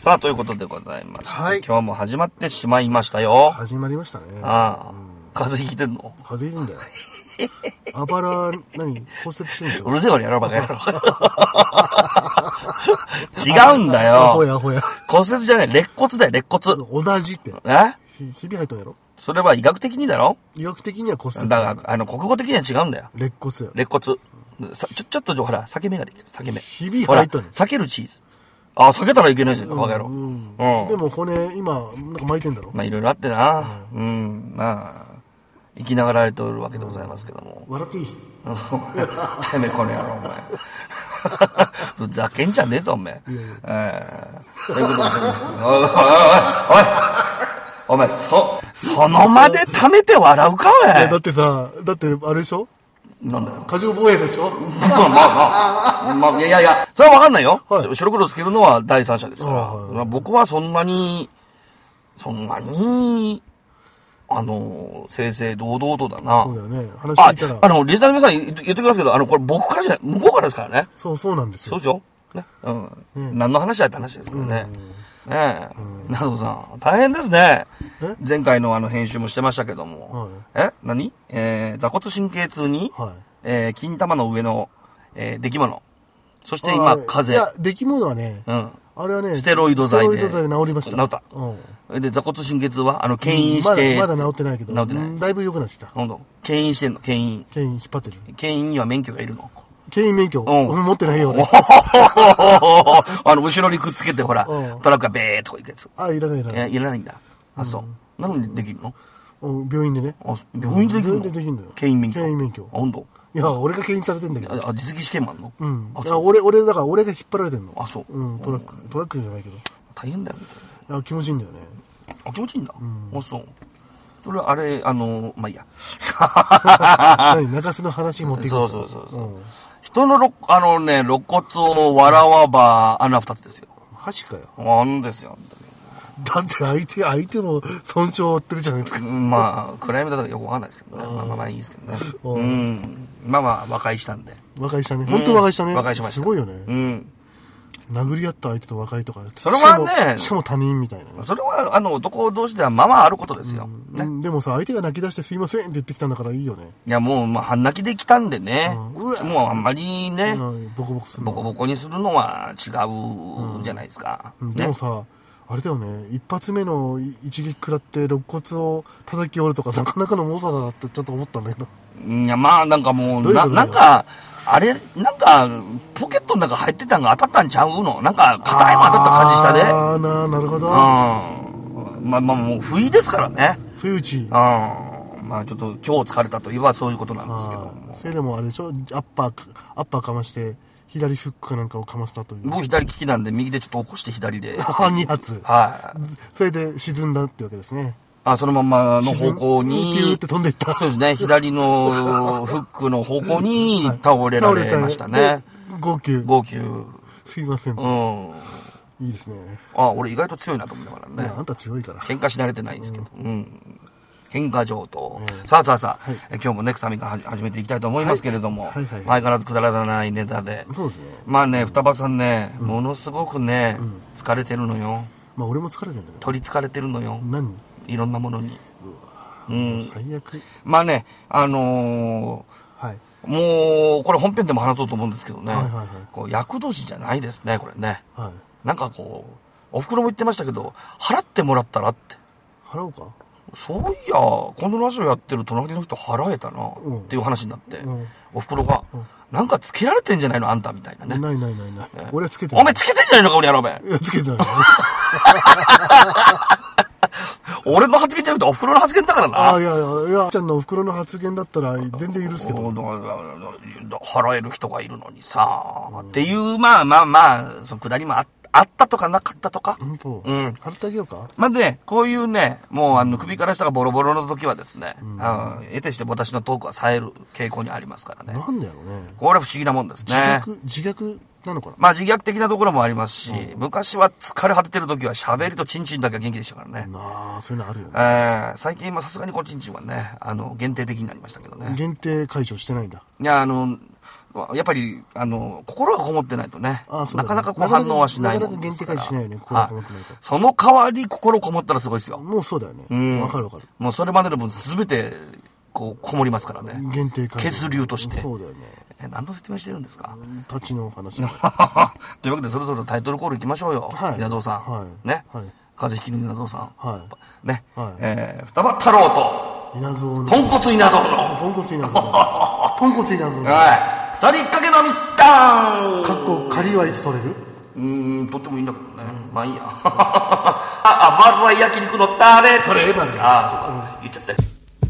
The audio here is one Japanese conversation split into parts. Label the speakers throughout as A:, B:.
A: さあ、ということでございます。
B: はい。
A: 今日も始まってしまいましたよ。
B: 始まりましたね。
A: ああ、風邪ひいてんの？
B: 風邪ひいるんだよ。あばら、骨折してんでしょ？
A: うるせえわ、やろう、バカ野郎。違うんだよ。
B: アホや、アホや。
A: 骨折じゃない、肋骨だよ、肋骨。
B: 同じって。
A: え？
B: ひび入ったんやろ？
A: それは医学的にだろ？
B: 医学的には骨折。
A: だから、国語的には違うんだよ。
B: 肋骨や。
A: 肋骨。ちょっと、ほら、裂け目ができる。裂け目。
B: ひび入ったの？
A: 裂けるチーズ。あ、裂けたらいけないじゃん、バカ野郎。
B: でも骨、今、なんか巻いてんだろ？
A: まあ、いろいろあってな。まあ、生きながられておるわけでございますけども。
B: 笑っていい？
A: てめえ、この野郎、お前。ふざけんじゃねえぞ、お前。ということで、お前、その場で溜めて笑うか、おい。
B: だってさ、あれでしょ？
A: なんだよ。
B: 過剰防衛でしょ？
A: まあ、いや、それはわかんないよ。
B: はい。
A: 白黒つけるのは第三者ですから。
B: はい。
A: 僕はそんなに、正々堂々とだな。
B: そうだよね。話聞いたら。
A: リスナーの皆さん言ってきますけど、これ僕からじゃない、向こうからですからね。
B: そうなんですよ。
A: そうでしょ？ね。何の話だって話ですからね。ねえ。などさん、大変ですね。前回の編集もしてましたけども。何？座骨神経痛に、金玉の上の、出来物。そして今、風邪。
B: いや、出来物はね、あれはね、
A: ステロイド剤で。
B: 治りました。
A: 治った。で、座骨神経痛は牽引して。
B: まだ治ってないけど。治ってない。だいぶ良くなってきた。
A: ほんと。牽引してんの？牽引。
B: 牽引引っ張ってる。
A: 牽引には免許がいるの？
B: 牽引免許？持ってないよ、俺。
A: 後ろにくっつけて、ほら、トラックがベーっとこ行くやつ。
B: いらない。
A: いらないんだ。あ、そう。なのにできるの？
B: 病院でね。
A: 病院でできるの？
B: 病院でできるんだよ。
A: 牽引免許。
B: 牽引免許。
A: あ、ほんと？
B: いや、俺が牽引されてんだけど。
A: 実技試験もあんの？
B: 俺が引っ張られてんの。
A: あ、そう。
B: トラックじゃないけど。
A: 大変だよ、みたいな。
B: 気持ちいいんだよね。
A: あ、気持ちいいんだ。あ、そう。それはまあいいや。
B: 中洲の話持っていく。
A: そう。人の肋骨を笑わば穴二つですよ。
B: 箸かよ。
A: なんですよ。
B: だって相手も尊重を負ってるじゃないですか。
A: まあ、暗闇だとよくわかんないですけどね。まあいいですけどね。まあ和解したんで。
B: 和解したね。本当和解したね。
A: 和解しました。
B: すごいよね。殴り合った相手と和解とか。
A: それはね。
B: しかも他人みたいな。
A: それは、男同士ではまあまああることですよ。
B: でもさ、相手が泣き出してすいませんって言ってきたんだからいいよね。
A: いや、もう、半泣きで来たんでね。もうあんまりね、
B: ボコボコ
A: にするのは違うじゃないですか。
B: でもさ、あれだよね、一発目の一撃食らって肋骨を叩き折るとかなかなかの猛者だなってちょっと思ったんだけど。
A: いや、まあなんかもう、ポケットの中入ってたんが当たったんちゃうの？なんか、硬いも当たった感じしたで。
B: なるほど。
A: まあもう、不意ですからね。
B: 不意打ち。
A: まあちょっと今日疲れたと言えばそういうことなんですけども。
B: それでもあれでしょ、アッパーかまして、左フックかなんかをかましたという。
A: 僕左利きなんで右でちょっと起こして左で。
B: 2発。
A: はい。
B: それで沈んだってわけですね。
A: そのままの方向に。
B: ピューって飛んでいった。
A: そうですね。左のフックの方向に倒れられましたね。
B: 号泣。すいません。いいですね。
A: 俺意外と強いなと思いながらね。
B: あんた強いから。
A: 喧嘩し慣れてないんですけど。喧嘩上等。さあ、今日もネクサミから始めていきたいと思いますけれども、相変わらずくだらないネタで。
B: そうですね。
A: まあね、双葉さんね、ものすごくね、疲れてるのよ。
B: まあ俺も疲れてるんだけど。
A: 取り憑かれてるのよ。
B: 何？
A: いろんなものに。
B: 最悪。
A: まあね、もう、これ本編でも話そうと思うんですけどね、厄年じゃないですね、これね。なんかお袋も言ってましたけど、払ってもらったらって。
B: 払おうか？
A: そういや、このラジオやってる隣の人払えたな、っていう話になって、お袋が、なんかつけられてんじゃないのあんたみたいなね。
B: ない。俺はつけてない。
A: お前つけてんじゃないのか、俺やろうべ。
B: いや、つけてない。
A: 俺の発言じゃなくてお袋の発言だからな。
B: いや、ちゃんのお袋の発言だったら全然許すけど。
A: 払える人がいるのにさ、っていう、まあ、そのくだりもあったとかなかったとか。
B: 払ってあげようか。
A: まあね、こういうね、もう首から下がボロボロの時はですね、得てして私のトークは冴える傾向にありますからね。
B: なんだよね。
A: これは不思議なもんですね。
B: 自虐なのかな。
A: まあ自虐的なところもありますし、昔は疲れ果ててる時は喋りとチンチンだけは元気でしたからね。
B: そういうのあるよね。
A: 最近さすがにチンチンはね、限定的になりましたけどね。
B: 限定解除してないんだ。
A: いや、 やっぱり、心がこもってないとね、
B: あ、そうだね、
A: なかなかこう反応はしない
B: なかなか限定解除しないよね、心がこもってないと。
A: その代わり心こもったらすごいですよ。
B: もうそうだよね。わかるわかる。
A: もうそれまでの分すべて、こう、こもりますからね。
B: 限定解除。
A: 血流として。
B: そうだよね。
A: 何の説明してるんですか？
B: 立ちの話。
A: というわけで、そろそろタイトルコール行きましょうよ。
B: はい。
A: 稲造さん。
B: はい。
A: ね。
B: はい。
A: 風邪ひきの稲造さん。
B: はい。
A: ね。
B: はい。
A: 双葉太郎と、
B: 稲造の。
A: ポンコツ稲造の。
B: ポンコツ稲造の。ポンコツ稲造の。
A: はい。鎖かけの密談。
B: かっこ、仮はいつ取れる？
A: とってもいいんだけどね。まあいいや。あばら焼肉のタレ。
B: それエヴァね。
A: ああ、そうか。言っちゃったよ。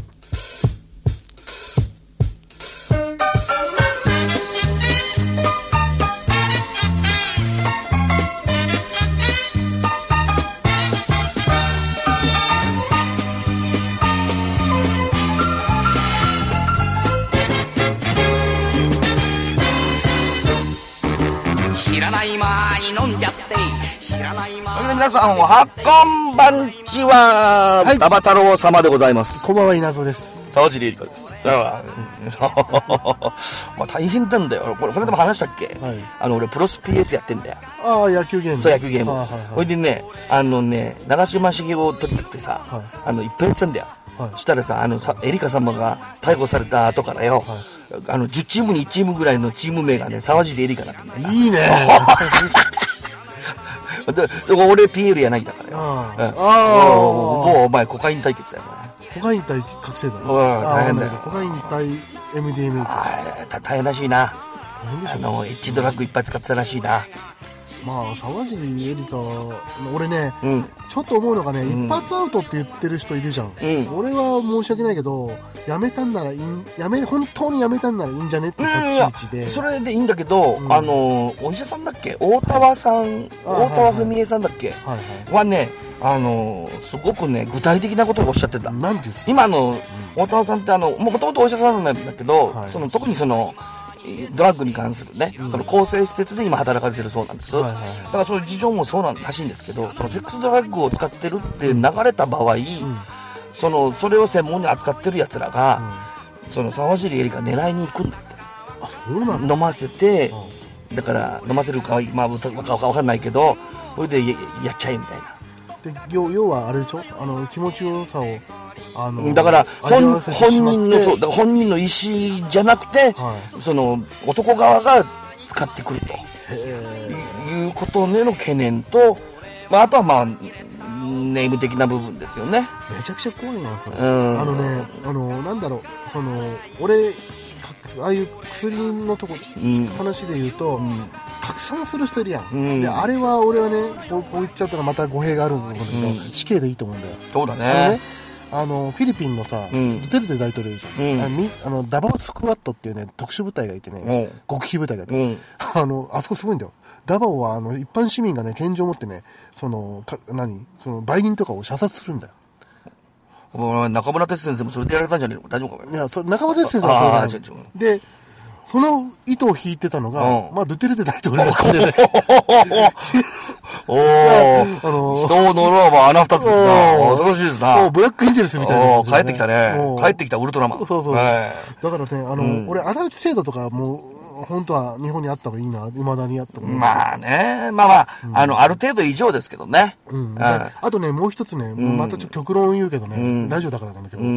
C: 知らない間に飲んじゃって知らない間に
A: 皆さんおはこんばんちは。
B: はい、
A: 双葉太郎様でございます。
B: こんばんは、稲造です。
A: 沢尻エリカです。まあ大変なんだよ。これでも話したっけ？はい。俺プロス PS やってんだよ。
B: ああ、野球ゲーム。
A: そう、野球ゲーム。ほいでね、長嶋茂雄を取りたくてさ、いっぱいやってたんだよ。そしたらさ、エリカ様が逮捕された後からよ、10チームに1チームぐらいのチーム名がね、沢尻エリカだったんだよ。
B: いいね。
A: で俺 PL 柳だからよ。もうお前コカイン対決だよ。
B: コカイン対覚醒剤。
A: 大変だよ。
B: コカイン対 MDMA。
A: 大変らしいな。
B: 大変でしょ。
A: エッジドラッグいっぱい使ってたらしいな。
B: まあ、沢尻エリカ、俺ね、ちょっと思うのがね、一発アウトって言ってる人いるじゃん。俺は申し訳ないけど、本当にやめたんならいいんじゃねって立ち位置で。
A: それでいいんだけど、お医者さんだっけ？大田和文江さんだっけ？はね、すごくね、具体的なことをおっしゃってた。
B: なんて言うんですか？
A: 今大田和さんってもともとお医者さんなんだけど、特にドラッグに関するね、その構成施設で今働かれてるそうなんです。だからそういう事情もそうなんらしいんですけど、そのセックスドラッグを使ってるって流れた場合、それを専門に扱ってる奴らが、沢尻エリカ狙いに行くんだって。
B: あ、そうなんだ。
A: 飲ませて、だから飲ませるかまあわかんないけど、それでやっちゃえみたいな。
B: で、要はあれでしょ？気持ちよさを。
A: だから本人の意思じゃなくて、男側が使ってくるということでの懸念と、あとはネーム的な部分ですよね。
B: めちゃくちゃ怖いなそれ。なんだろう、俺ああいう薬の話で言うと、拡散する人いるやん。で、あれは俺はね、こう言っちゃったらまた語弊があると思うんだけど、死刑でいいと思うんだよ。
A: そうだね。
B: フィリピンのさ、ドゥテルテ大統領いるじゃん。ダバオスクワットっていうね、特殊部隊がいてね、極秘部隊がいて、あそこすごいんだよ。ダバオは一般市民がね、拳銃を持ってね、売人とかを射殺するんだよ。
A: 中村哲先生もそれでやられたんじゃねえの？大丈夫か？
B: いや、中村哲先生はそうじゃない。で、その糸を引いてたのが、ドゥテルテ大統領だったんでね。
A: 人を呪うば穴二つですな。恐ろしいですな。
B: ブラックエンジェルスみたいな。
A: 帰ってきたね。帰ってきたウルトラマン。
B: そう。だからね、俺、アダルト制度とかもう、本当は日本にあった方がいいな、未だにやって思う。
A: まあね。ある程度以上ですけどね。
B: あとね、もう一つね、またちょっと極論言うけどね、ラジオだからなんだけど、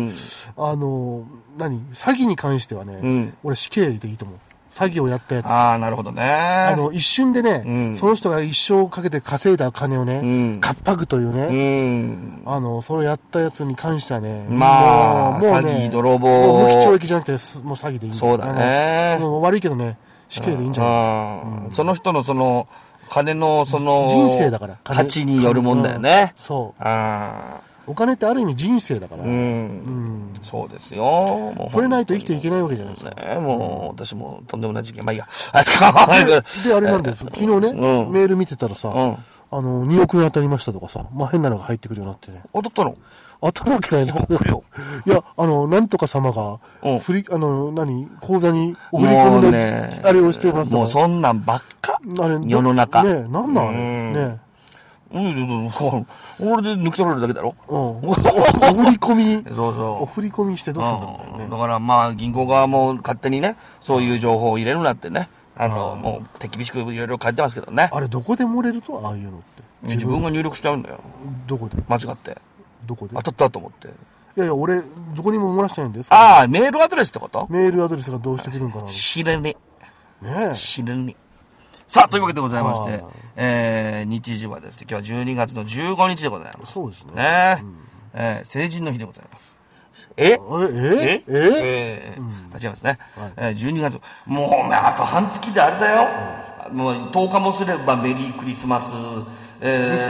B: 詐欺に関してはね、俺死刑でいいと思う。詐欺をやったやつ。
A: ああ、なるほどね。
B: 一瞬でね、その人が一生かけて稼いだ金をね、かっぱぐというね、それをやったやつに関してはね、
A: もう詐欺、泥棒。
B: 無期懲役じゃなくて、もう詐欺でいい。
A: そうだね。
B: 悪いけどね、死刑でいいんじゃない？
A: その人の金の
B: 人生だから。
A: 価値によるもんだよね。
B: そう。お金ってある意味人生だから。
A: そうですよ。
B: 触れないと生きていけないわけじゃないですか。
A: もう、私もとんでもない事件。まあいいや。
B: で、あれなんです。昨日ね、メール見てたらさ、2億円当たりましたとかさ、変なのが入ってくるようになってね。
A: 当たったの？
B: 当たるわけないの。いや、なんとか様が、口座にお振り込みの、あれをしてますとか。
A: もうそんなんばっか。世の中。
B: ね、なんなんあれ。ね。
A: 俺で抜き取られるだけだろ。
B: お振り込み。
A: そうそう。
B: お振り込みしてどうするんだろうね。
A: だからまあ、銀行側も勝手にね、そういう情報を入れるなってね、もう手厳しくいろいろ書いてますけどね。
B: あれ、どこで漏れるとああいうのって。
A: 自分が入力しちゃうんだよ。
B: どこで
A: 間違って。
B: どこで
A: 当たったと思って。
B: いや、俺、どこにも漏らしてないんです。
A: ああ、メールアドレスってこと？
B: メールアドレスがどうしてくるんかな。
A: 知れね
B: え。ねえ。
A: 知れねえ。さあ、というわけでございまして、日時はですね、今日は12月の15日でございます。
B: そうですね。
A: 成人の日でございます。違いますね。12月、もう、あと半月であれだよ。もう10日もすればメリークリスマス、あれだよ。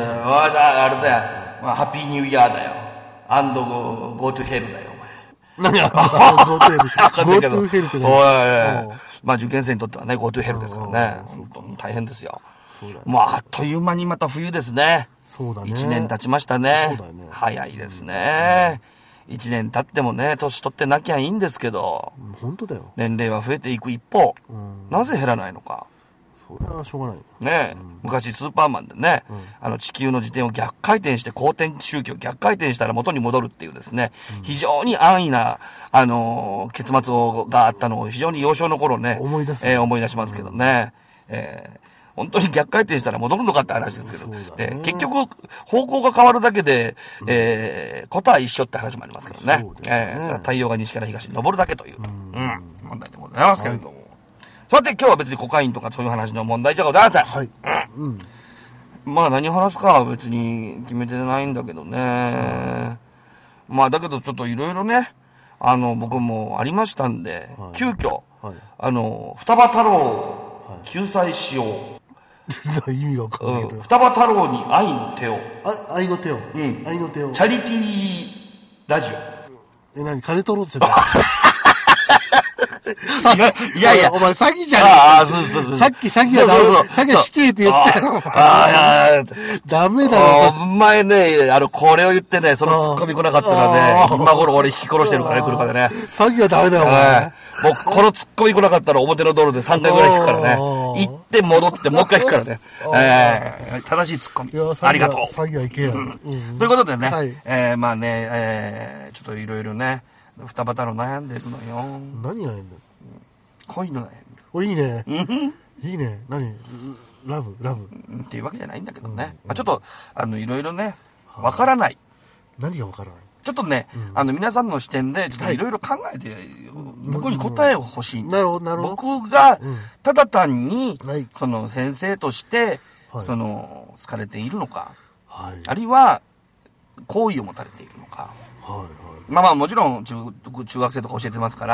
A: ハッピーニューイヤーだよ。go to hell だよ、
B: お前。何や ?go to hell って
A: ね。まあ受験生にとってはね、go to hell ですからね。本当に大変ですよ。もうあっという間にまた冬ですね。
B: そうだね。
A: 1年経ちましたね。
B: そうだね。
A: 早いですね。1年経ってもね、年取ってなきゃいいんですけど。
B: 本当だよ。
A: 年齢は増えていく一方、なぜ減らないのか。
B: それはしょうがない。
A: ね、昔スーパーマンでね、地球の自転を逆回転して公転周期を逆回転したら元に戻るっていうですね、非常に安易な、結末があったのを非常に幼少の頃ね、思い出しますけどね。本当に逆回転したら戻るのかって話ですけど、結局方向が変わるだけで、ことは一緒って話もありますけどね。太陽が西から東に昇るだけという、問題でございますけれども。さて今日は別にコカインとかそういう話の問題じゃございません。はい。まあ何話すかは別に決めてないんだけどね。まあだけどちょっといろいろね、僕もありましたんで、急遽、双葉太郎を救済しよう。
B: 意味がわかんないけど。
A: 双葉太郎に愛の手を。
B: 愛の手を。愛の手を。
A: チャリティーラジオ。
B: 何金取ろうとしてた
A: いやいや。
B: お前詐欺じゃねえか。
A: そう。
B: さっき詐欺はダメ。詐欺は死刑って言ったよ。ダメだろ。
A: お前ね、これを言ってね、その突っ込み来なかったらね、今頃俺引き殺してるからね、車でね。
B: 詐欺はダメだよ、お前。
A: もうこの突っ込み来なかったら表の道路で3回ぐらい引くからね。行って戻ってもう一回引くからね。正しい突っ込み。ありがとう。
B: 詐欺はいけや。と
A: いうことでね、まあね、ちょっといろいろね、双葉太郎悩んでるのよ。
B: 何悩んでる？
A: 恋の悩み。
B: お、いいね。いいね。何？ラブ
A: っていうわけじゃないんだけどね。ちょっと、いろいろね、わからない。
B: 何がわからない？
A: ちょっとね、皆さんの視点で、ちょっといろいろ考えて、僕に答えを欲しいんです。
B: なるほど。
A: 僕が、ただ単に、その先生として、その、好かれているのか、あるいは、好意を持たれているのか。まあもちろん中学生とか教えてますから、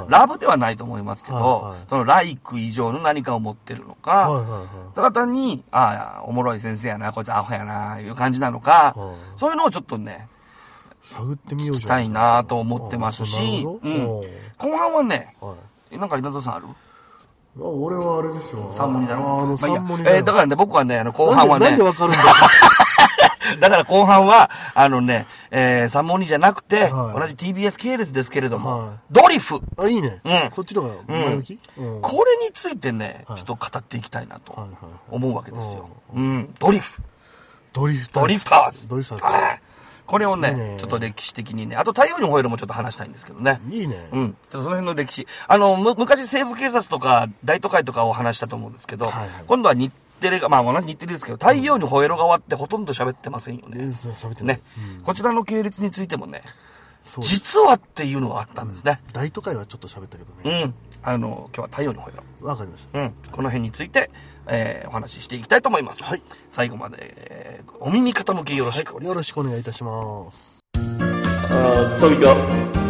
A: ラブではないと思いますけど、そのライク以上の何かを持ってるのか、ただ単に、おもろい先生やな、こいつアホやな、いう感じなのか、そういうのをちょっとね、
B: 探ってみよう
A: じゃん。聞きたいなと思ってますし、後半はね、なんか稲田さんある？
B: 俺はあれですよ。
A: 三文字だろ。
B: 三文字だろ。
A: だからね、僕はね、後半はね。
B: なんでわかるんだよ。
A: だから後半は、三文字じゃなくて、同じ TBS 系列ですけれども、ドリフ。
B: いいね。そっちの方が前向き？
A: これについてね、ちょっと語っていきたいなと思うわけですよ。ドリフ。
B: ドリフタ
A: ーズ。これを
B: いい
A: ね、
B: ね
A: ちょっと歴史的にね、あと太陽に吠えるもちょっと話したいんですけどね。
B: いいね。
A: ちょっとその辺の歴史。昔西部警察とか大都会とかを話したと思うんですけど、今度は日テレが、まあ同じ日テレですけど、太陽に吠えろが終わってほとんど喋ってませんよね。
B: 喋ってない。
A: こちらの系列についてもね、実はっていうのがあったんですね。
B: 大都会はちょっと喋ったけどね。
A: 今日は太陽に吠えろ。
B: わかりました。
A: この辺について、お話ししていきたいと思います。最後まで、お耳傾きよろしくお願いします。
B: よろしくお願いいたします。
A: サミカ。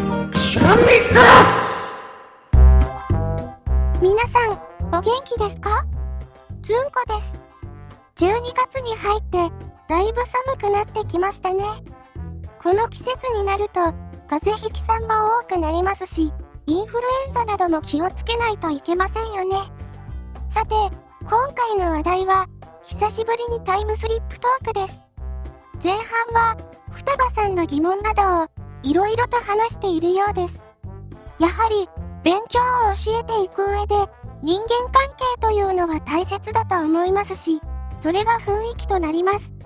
D: 皆さん、お元気ですか？ずんこです。12月に入って、だいぶ寒くなってきましたね。この季節になると、風邪ひきさんが多くなりますし、インフルエンザなども気をつけないといけませんよね。さて、今回の話題は、久しぶりにタイムスリップトークです。前半は、双葉さんの疑問などを、いろいろと話しているようです。やはり、勉強を教えていく上で、人間関係というのが大切だと思いますし、それが雰囲気となります。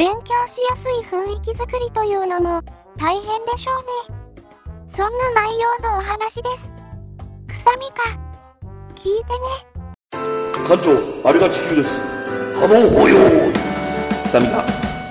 D: 勉強しやすい雰囲気作りというのも大変でしょうね。そんな内容のお話です。くさみか。聞いてね。
A: 館長、あれが地球です。波動法要。くさみか。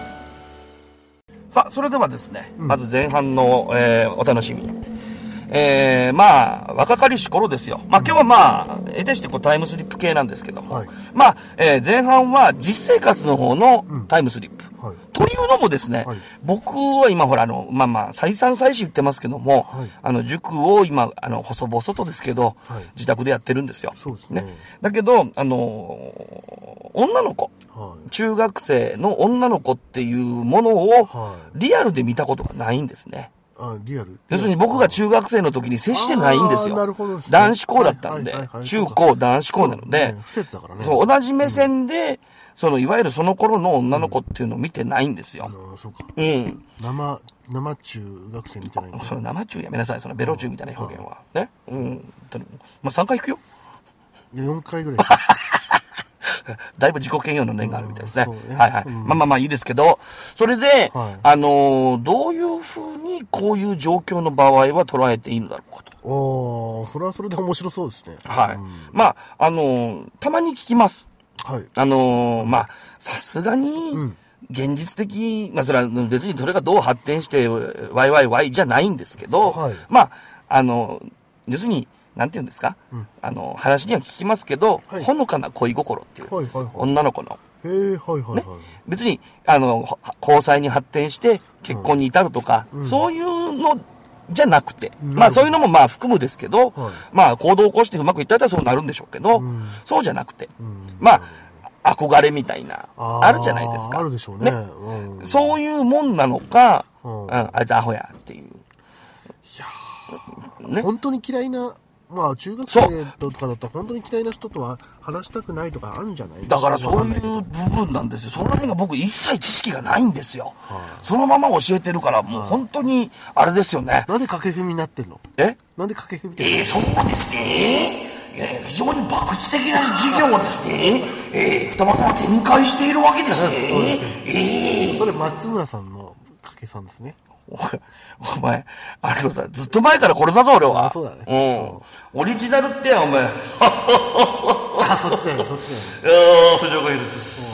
A: さあ、それではですね、まず前半の、お楽しみ。まあ、若かりし頃ですよ。まあ今日はまあ、得てしてこうタイムスリップ系なんですけども、はい、まあ、前半は実生活の方のタイムスリップ。はい、というのもですね、はい、僕は今ほらまあまあ、再三再四言ってますけども、はい、塾を今、細々とですけど、はい、自宅でやってるんですよ。
B: そうですね。
A: だけど、女の子、はい、中学生の女の子っていうものを、リアルで見たことがないんですね。
B: リアル。
A: 要するに僕が中学生の時に接してないんですよ。
B: なるほどですね。
A: 男子校だったんで、中高男子校なので、
B: 施設だからね。
A: そう、同じ目線で、いわゆるその頃の女の子っていうのを見てないんですよ。
B: そうか。
A: うん。
B: 生中学生見てないんだ。
A: その生中やめなさい、そのベロ中みたいな表現は。ね。うん。まあ、3回行くよ。
B: 4回ぐらい。
A: だいぶ自己嫌悪の念があるみたいですね。はいはい。まあまあまあいいですけど、それで、どういうふうにこういう状況の場合は捉えていいのだろうかと。
B: それはそれで面白そうですね。
A: はい。まあ、たまに聞きます。
B: はい。
A: まあ、さすがに、現実的、まあそれは別にそれがどう発展して、ワイワイワイじゃないんですけど、はい、まあ、要するに、なんて言うんですか、話には聞きますけど、はい、ほのかな恋心っていうやつです、女の子の。別に、交際に発展して結婚に至るとか、そういうのじゃなくて、まあそういうのもまあ含むですけど、まあ行動を起こしてうまくいったらそうなるんでしょうけど、そうじゃなくて、まあ、憧れみたいな、あるじゃないですか。
B: あるでしょうね。
A: そういうもんなのか、あいつアホやっていう。い
B: やね、本当に嫌いな、まあ中学生とかだったら本当に嫌いな人とは話したくないとかあるんじゃないですか。
A: だからそういう部分なんですよ。その辺が僕一切知識がないんですよ。そのまま教えてるから、もう本当に、あれですよね。
B: なんで掛け踏みになってんの？なんで掛け踏み
A: そうですね。非常に博打的な事業をですね、二股は展開しているわけですね。
B: それ松村さんの掛けさんですね。
A: お前、さ、ずっと前からこれだぞ、俺は。
B: そうだね。
A: オリジナルってや、お前。
B: そっちだよ、そっち
A: だよ。藤岡弘です。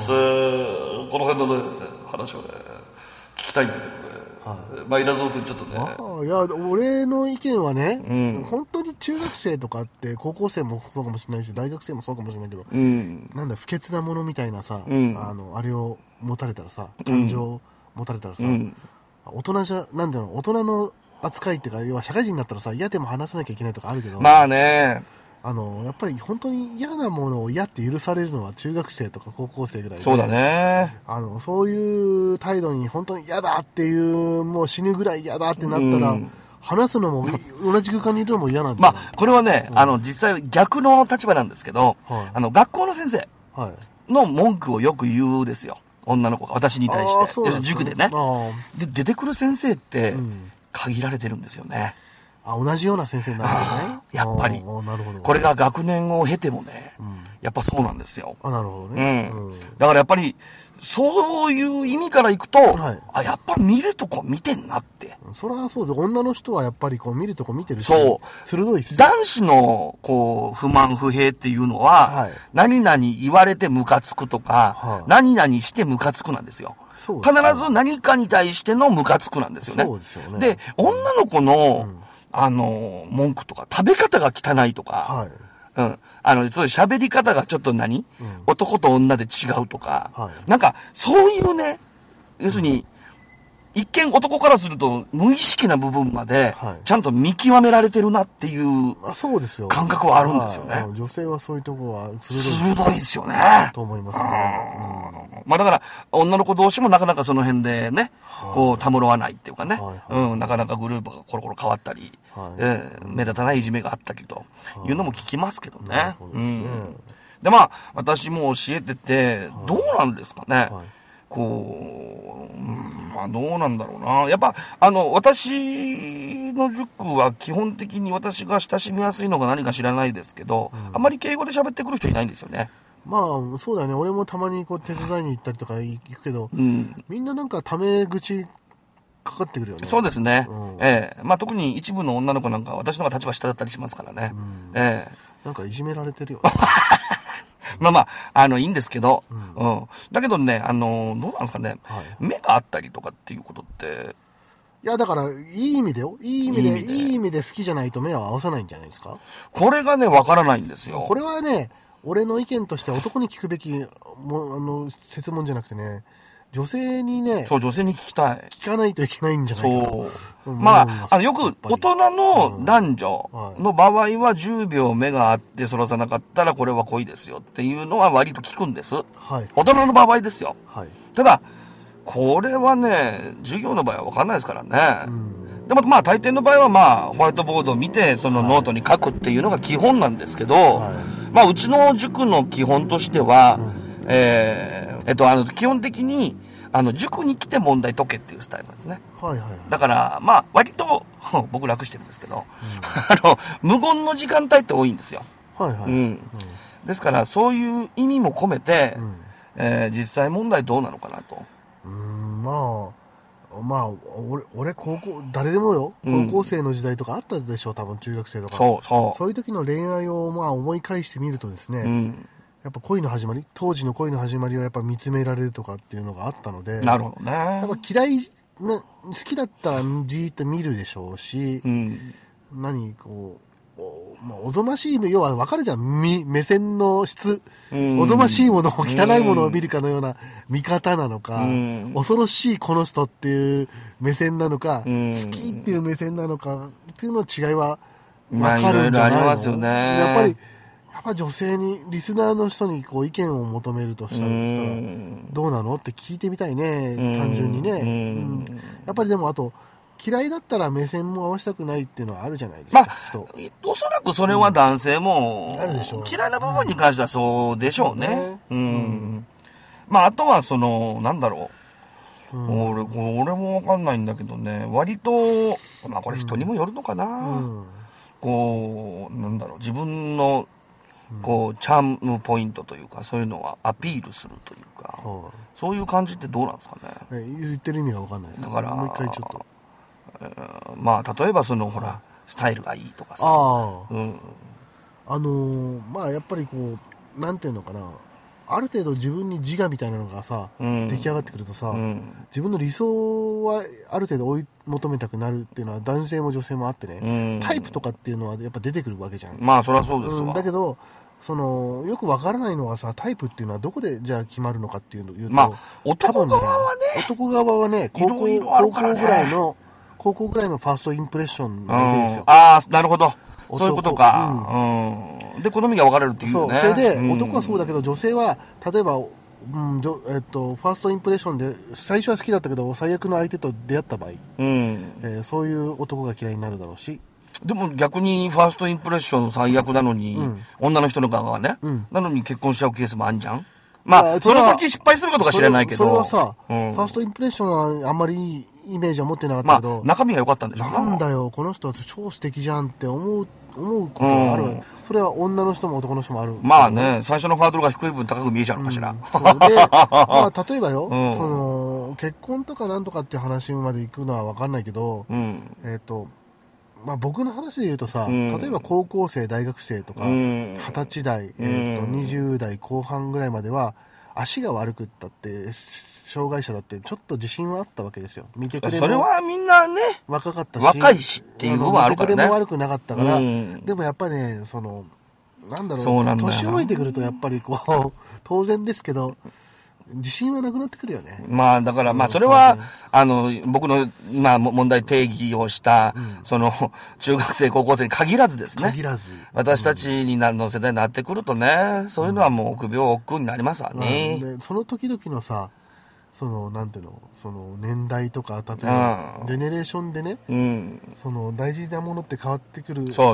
A: この辺のね、話をね、聞きたいんだけどね。まあ、稲造君ちょっとね。
B: いや、俺の意見はね、本当に中学生とかって、高校生もそうかもしれないし、大学生もそうかもしれないけど、なんだ、不潔なものみたいなさ、あれを持たれたらさ、感情を持たれたらさ、大人なんだろう、大人の扱いっていうか、要は社会人になったらさ、嫌でも話さなきゃいけないとかあるけど、
A: まあね、
B: やっぱり本当に嫌なものを嫌って許されるのは中学生とか高校生ぐらいで、
A: そうだね。
B: そういう態度に本当に嫌だっていう、もう死ぬぐらい嫌だってなったら、話すのも、同じ空間にいるのも嫌なんだよ。
A: まあ、これはね、実際逆の立場なんですけど、学校の先生の文句をよく言うですよ。女の子が私に対して。塾でね。で、出てくる先生って、限られてるんですよね。
B: 同じような先生になるんですね。
A: やっぱり。
B: なるほど。
A: これが学年を経てもね、やっぱそうなんですよ。
B: なるほどね。
A: だからやっぱり、そういう意味からいくと、やっぱ見るとこ見てんなって。
B: それはそうで、女の人はやっぱりこう見るとこ見てるし、
A: そう。
B: 鋭いですよ。
A: 男子の、こう、不満不平っていうのは、何々言われてムカつくとか、何々してムカつくなんですよ。必ず何かに対してのムカつくなんですよね。
B: そうですよね。
A: で、女の子の、文句とか、食べ方が汚いとか、喋り方がちょっと男と女で違うとか、なんか、そういうね、要するに、一見男からすると無意識な部分まで、ちゃんと見極められてるなっていう感覚はあるんですよね。
B: 女性はそういうところは
A: 鋭いですよね。
B: と思いますね。
A: まあだから、女の子同士もなかなかその辺でね、こう、たむろわないっていうかね、なかなかグループがコロコロ変わったり、目立たないいじめがあったりというのも聞きますけどね。で、まあ、私も教えてて、どうなんですかね。こう、まあどうなんだろうな。やっぱ、私の塾は基本的に私が親しみやすいのが何か知らないですけど、あんまり敬語で喋ってくる人いないんですよね。
B: まあ、そうだよね。俺もたまにこう手伝いに行ったりとか行くけど、みんななんかタメ口かかってくるよね。
A: そうですね。まあ特に一部の女の子なんか私の方が立場下だったりしますからね。
B: なんかいじめられてるよ。
A: まあまあ、いいんですけど、だけどね、どうなんですかね、目があったりとかっていうことって、
B: いや、だから、いい意味でよ。いい意味で好きじゃないと目を合わさないんじゃないですか？
A: これがね、わからないんですよ。
B: これはね、俺の意見としては男に聞くべき、設問じゃなくてね、女性にね、
A: そう、女性に聞きたい。
B: 聞かないといけないんじゃないかと。
A: そう。まあ、よく、大人の男女の場合は10秒目があってそらさなかったらこれは恋ですよっていうのは割と聞くんです。
B: はい。
A: 大人の場合ですよ。
B: はい。
A: ただ、これはね、授業の場合は分かんないですからね。でもまあ大抵の場合はまあホワイトボードを見てそのノートに書くっていうのが基本なんですけど、まあうちの塾の基本としては、基本的に塾に来て問題解けっていうスタイルなんですね。
B: はいはい。
A: だからまあ割と僕楽してるんですけど、無言の時間帯って多いんですよ。
B: はいはい。
A: ですからそういう意味も込めて、実際問題どうなのかなと。
B: まあ、俺、誰でもよ、高校生の時代とかあったでしょ、多分中学生とか。そういう時の恋愛をまあ思い返してみるとですね、やっぱ恋の始まり、当時の恋の始まりはやっぱ見つめられるとかっていうのがあったので、
A: なるほどね。
B: やっぱ好きだったらじーっと見るでしょうし、おぞましい、要は分かるじゃん。目線の質。おぞましいものを汚いものを見るかのような見方なのか、恐ろしいこの人っていう目線なのか、好きっていう目線なのかっていうの違いは分かるんじゃないの？
A: まあ、いろいろありますよね。
B: やっぱり女性に、リスナーの人にこう意見を求めるとしたら、どうなのって聞いてみたいね。単純にね。やっぱりでもあと、嫌いだったら目線も合わせたくないっていうのはあるじゃないですか。
A: まあ、おそらくそれは男性も、
B: あるでしょう。
A: 嫌いな部分に関してはそうでしょうね。まあ、あとはなんだろう。俺もわかんないんだけどね、割と、まあこれ人にもよるのかな。なんだろう、自分の、チャームポイントというか、そういうのはアピールするというか、そういう感じってどうなんですかね。
B: 言ってる意味がわかんないです。
A: だから、
B: もう一回ちょっと。
A: まあ、例えばほら、スタイルがいいとかさ。
B: まあ、やっぱりなんていうのかな。ある程度自分に自我みたいなのがさ、出来上がってくるとさ、自分の理想はある程度追い求めたくなるっていうのは男性も女性もあってね、タイプとかっていうのはやっぱ出てくるわけじゃん。
A: まあ、そりゃそうですわ。
B: だけど、よくわからないのはさ、タイプっていうのはどこでじゃあ決まるのかっていうのを言うと、
A: まあ、男側はね、
B: 高校ぐらいのファーストインプレッションの相手ですよ。
A: ああ、なるほど。そういうことか。で、好みが分かれるっていうね。
B: そう。それで、男はそうだけど、女性は、例えば、ファーストインプレッションで、最初は好きだったけど、最悪の相手と出会った場合、そういう男が嫌いになるだろうし。
A: でも逆にファーストインプレッション最悪なのに、女の人の側がね、なのに結婚しちゃうケースもあるじゃん。まあ、その先失敗するかとか知らないけど。
B: それはさ、ファーストインプレッションはあんまりいいイメージは持ってなかったけど、
A: 中身が良かったんでしょうね。
B: なんだよ、この人は超素敵じゃんって思うことがある。それは女の人も男の人もある。
A: まあね、最初のハードルが低い分高く見えちゃうのかしら。
B: で、まあ、例えばよ、結婚とかなんとかっていう話まで行くのは分かんないけど、まあ僕の話で言うとさ、例えば高校生、大学生とか、20歳代、20代後半ぐらいまでは、足が悪くったって、障害者だってちょっと自信はあったわけですよ。見てくれも。
A: それはみんなね、
B: 若かったし。
A: 若いしっていう部分はあるからね。
B: 見てくれも悪くなかったから、でもやっぱりね、なんだろう、年老いてくるとやっぱり当然ですけど、自信はなくなってくるよね。
A: まあ、だから、まあ、それは、僕の今問題定義をした、中学生、高校生に限らずですね。
B: 限らず。
A: 私たちの世代になってくるとね、そういうのはもう臆病億劫になりますわね。
B: その時々のさ、なんていうの、年代とか、例えば、ジェネレーションでね、大事なものって変わってくるけど、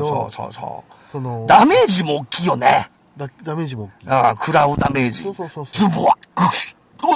A: ダメージも大きいよね。
B: ダメージも大きい。
A: 食らうダメージ。
B: そう。
A: ズボワッ、う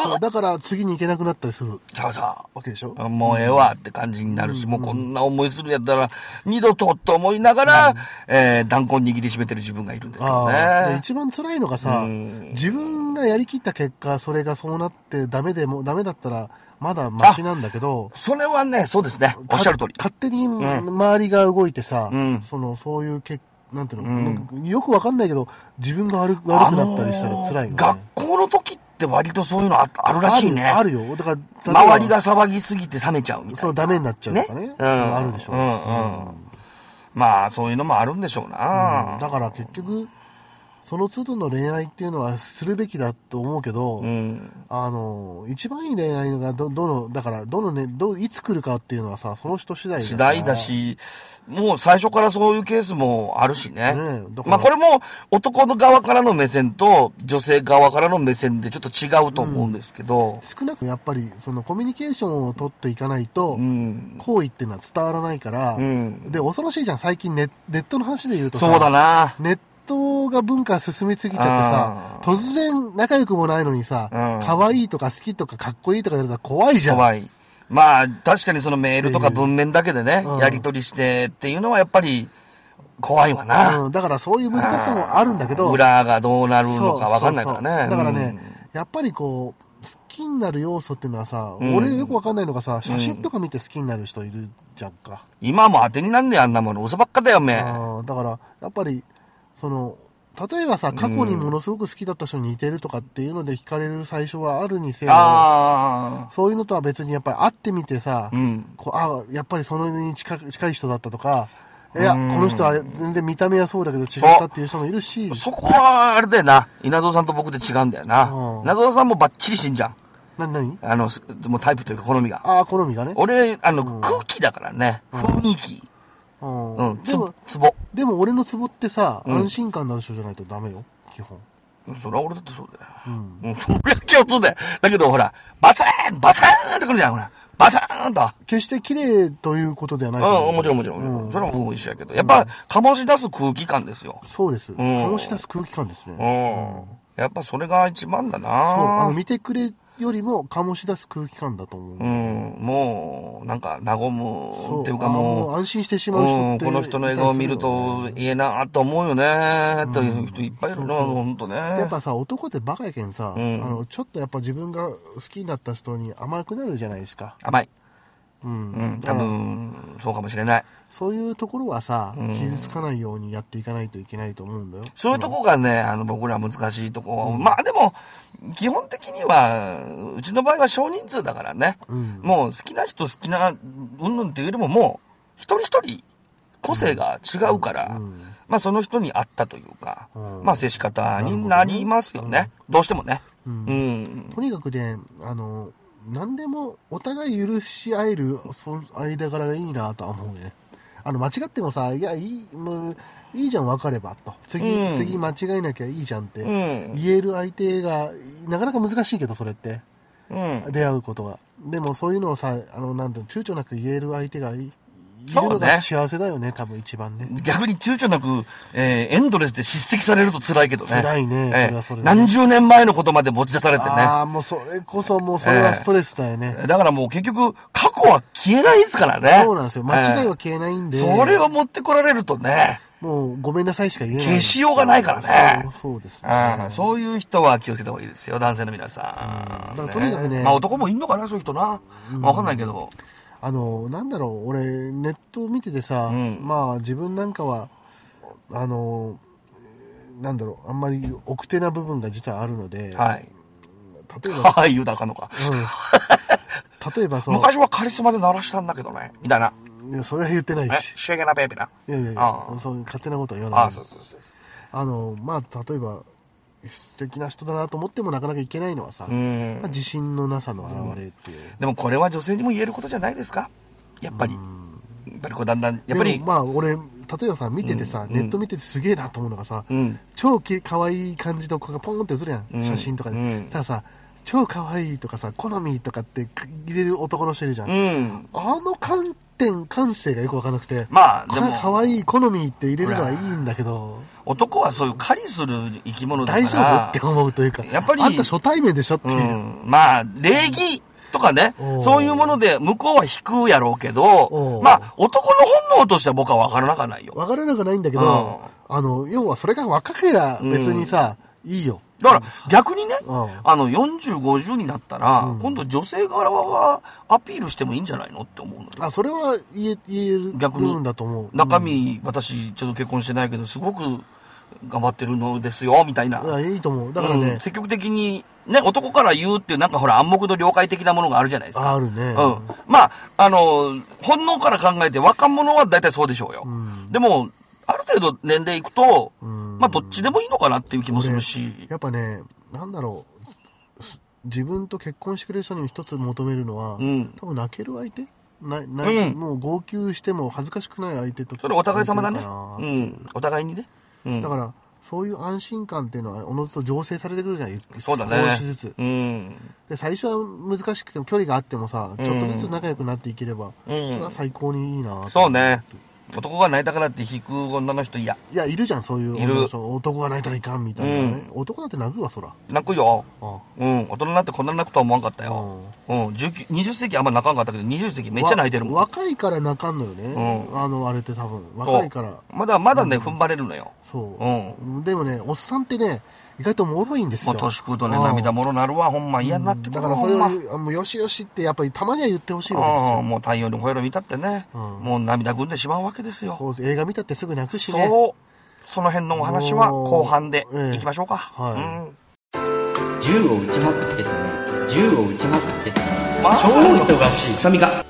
B: そうだから次に行けなくなったりする
A: そうそ
B: わけでしょ。
A: もうええわって感じになるし、もうこんな思いするやったら二度とと思いながら、弾痕握りしめてる自分がいるんですけどね。
B: で一番辛いのがさ、自分がやりきった結果それがそうなってダメだったらまだマシなんだけど、
A: それはね、そうですね、おっしゃる通り。
B: 勝手に周りが動いてさ、そういうなんていうの、なんかよくわかんないけど自分が悪くなったりしたら辛いよね。
A: 学校の時って割とそういうのあるらしいね。
B: あるよ。だから
A: 周りが騒ぎすぎて冷めちゃうみたいな。
B: そう、ダメになっちゃうとかね。あるでしょ。
A: まあそういうのもあるんでしょうな。
B: だから結局その都度の恋愛っていうのはするべきだと思うけど、一番いい恋愛がいつ来るかっていうのはさ、その人次第
A: だし、もう最初からそういうケースもあるしね。まあこれも男の側からの目線と女性側からの目線でちょっと違うと思うんですけど、
B: 少なくやっぱりそのコミュニケーションを取っていかないと、行為っていうのは伝わらないから、で恐ろしいじゃん、最近ネットの話で言うとさ、
A: そうだな、
B: ネットが文化進みすぎちゃってさ、突然仲良くもないのにさ、可愛いとか好きとかかっこいいとか言われたら怖いじゃん。
A: 怖い。まあ確かにそのメールとか文面だけでね、やり取りしてっていうのはやっぱり怖いわな。
B: だからそういう難しさもあるんだけど、
A: 裏がどうなるのか分かんないからね。
B: だからね、やっぱりこう好きになる要素っていうのはさ、俺よく分かんないのがさ、写真とか見て好きになる人いるじゃんか。
A: 今も当てになんねえ、あんなもの嘘ばっかだよ、め。
B: だからやっぱり例えばさ、過去にものすごく好きだった人に似てるとかっていうので惹かれる最初はあるにせよ、そういうのとは別にやっぱり会ってみてさ、やっぱりそのに近い人だったとか、いや、この人は全然見た目はそうだけど違ったっていう人もいるし、
A: そこはあれだよな、稲造さんと僕で違うんだよな。稲造さんもバッチリしてんじゃん。
B: 何
A: もうタイプというか好みが。
B: 好みがね。
A: 俺、空気だからね、雰囲気。ツボ。
B: でも俺のツボってさ、安心感のある人じゃないとダメよ、基本。
A: それは俺だってそうだよ。それは共通だよ。だけどほら、バツーンってくるじゃん、ほら。バツーンと。
B: 決して綺麗ということではない。
A: もちろん。それは僕も一緒やけど。やっぱ、醸し出す空気感ですよ。
B: そうです。醸し出す空気感ですね。
A: やっぱそれが一番だな。
B: そう、見てくれよりも醸し出す空気感だと思う。
A: もう、なんか、和むっていうかもう、
B: 安心してしまう人って、
A: この人の笑顔を見ると、いいなと思うよね、という人いっぱいいるな、ほんとね。
B: やっぱさ、男ってバカやけんさ、ちょっとやっぱ自分が好きになった人に甘くなるじゃないですか。
A: 甘い。多分、そうかもしれない。
B: そういうところはさ、傷つかないようにやっていかないといけないと思うんだよ。
A: そういうとこがね、僕ら難しいとこ。まあでも、基本的には、うちの場合は少人数だからね。もう好きな人好きな、うんぬんっていうよりももう、一人一人、個性が違うから、まあその人に合ったというか、まあ接し方になりますよね。どうしてもね。
B: とにかくね、何でもお互い許し合える間柄がいいなとは思うね。間違ってもさ、いや、もういいじゃん、分かればと。次間違えなきゃいいじゃんって言える相手が、なかなか難しいけど、それって。出会うことが。でもそういうのをさ、なんていうの、躊躇なく言える相手がいるのが幸せだよね、多分一番ね。
A: 逆に躊躇なく、エンドレスで叱責されると辛いけどね。
B: 辛いね、それはそれで。
A: 何十年前のことまで持ち出されてね。
B: もうそれこそ、もうそれはストレスだよね。
A: だからもう結局、過去は消えないですからね。
B: そうなんですよ。間違いは消えないんで。
A: それを持ってこられるとね。
B: もう、ごめんなさいしか言えない。
A: 消しようがないからね。
B: そうですね。
A: そういう人は気をつけた方がいいですよ、男性の皆さん。
B: だからとにかくね。
A: まあ男もいんのかな、そういう人な。わかんないけど。
B: なんだろう、俺、ネット見ててさ、まあ自分なんかは、なんだろう、あんまり奥手な部分が実はあるので、
A: はい。
B: 例えば、
A: はい、言うたらあかんのか。
B: 例えば
A: 昔はカリスマで鳴らしたんだけどね、みたいな。
B: いや、それは言ってないし。
A: シェゲなベイビーな。
B: いや、そういう勝手なことは言わない。
A: そう。
B: まあ、例えば、素敵な人だなと思ってもなかなかいけないのはさ、自信のなさの表れっていう。
A: でもこれは女性にも言えることじゃないですか、やっぱり。やっぱりこうだんだん、やっぱり。
B: まあ、俺、例えばさ、見ててさ、ネット見ててすげえなと思うのがさ、超可愛い感じの子がポンって映るやん、写真とかで。さ、超可愛いとかさ、好みとかって入れる男の人いるじゃん。あの感点感性がよくわからなくて。
A: まあ、でも。
B: かわいい好みって入れるのはいいんだけど。
A: 男はそういう狩りする生き物だから。
B: 大丈夫って思うというか。
A: やっぱり。
B: あんた初対面でしょっていう。
A: まあ、礼儀とかね。そういうもので向こうは引くやろうけど、まあ、男の本能としては僕は分からなくはないよ。
B: 分からなくないんだけど、要はそれが若けりゃ別にさ、いいよ。
A: だから逆にね、40、50になったら、今度女性側はアピールしてもいいんじゃないのって思うのよ。
B: あ、それは言える部分だと思う。
A: 中身、私ちょっと結婚してないけど、すごく頑張ってるのですよ、みたいな。
B: いや、いいと思う。だからね、
A: 積極的に、ね、男から言うっていうなんかほら暗黙の了解的なものがあるじゃないですか。
B: あるね。
A: まあ、本能から考えて若者は大体そうでしょうよ。でも、ある程度年齢いくと、まあどっちでもいいのかなっていう気もするし。
B: やっぱね、なんだろう、自分と結婚してくれる人に一つ求めるのは、多分泣ける相手もう号泣しても恥ずかしくない相手と。
A: それお互い様だね。お互いにね。
B: だから、そういう安心感っていうのはおのずと醸成されてくるじゃない。
A: そうだね。
B: 少しずつ。で、最初は難しくても距離があってもさ、ちょっとずつ仲良くなっていければ、それは最高にいいな。
A: そうね。男が泣いたからって引く女の人嫌。
B: いや、いるじゃん、そういう女の人。男が泣いたらいかんみたいなね。男だって泣くわ、そら。
A: 泣くよ。大人になってこんな泣くとは思わんかったよ。20世紀あんま泣かんかったけど、20世紀めっちゃ泣いてるもん。
B: 若いから泣かんのよね。あれって多分。若いから。
A: まだね、踏ん張れるのよ。
B: そう。でもね、おっさんってね、意外と脆いんですよ。
A: 年食うとね、涙もろなるわ、ほんま嫌になってくる。
B: だからそれを、もうよしよしってやっぱりたまには言ってほしいわけですよ。
A: もう太陽に吠えろ見たってね、もう涙ぐんでしまうわけですよ。
B: 映画見たってすぐ泣くしね。
A: そう。その辺のお話は後半でいきましょうか。
E: 銃を撃ちまくっててね、銃を撃ちまくっててね、超忙しい。
A: くしゃみが。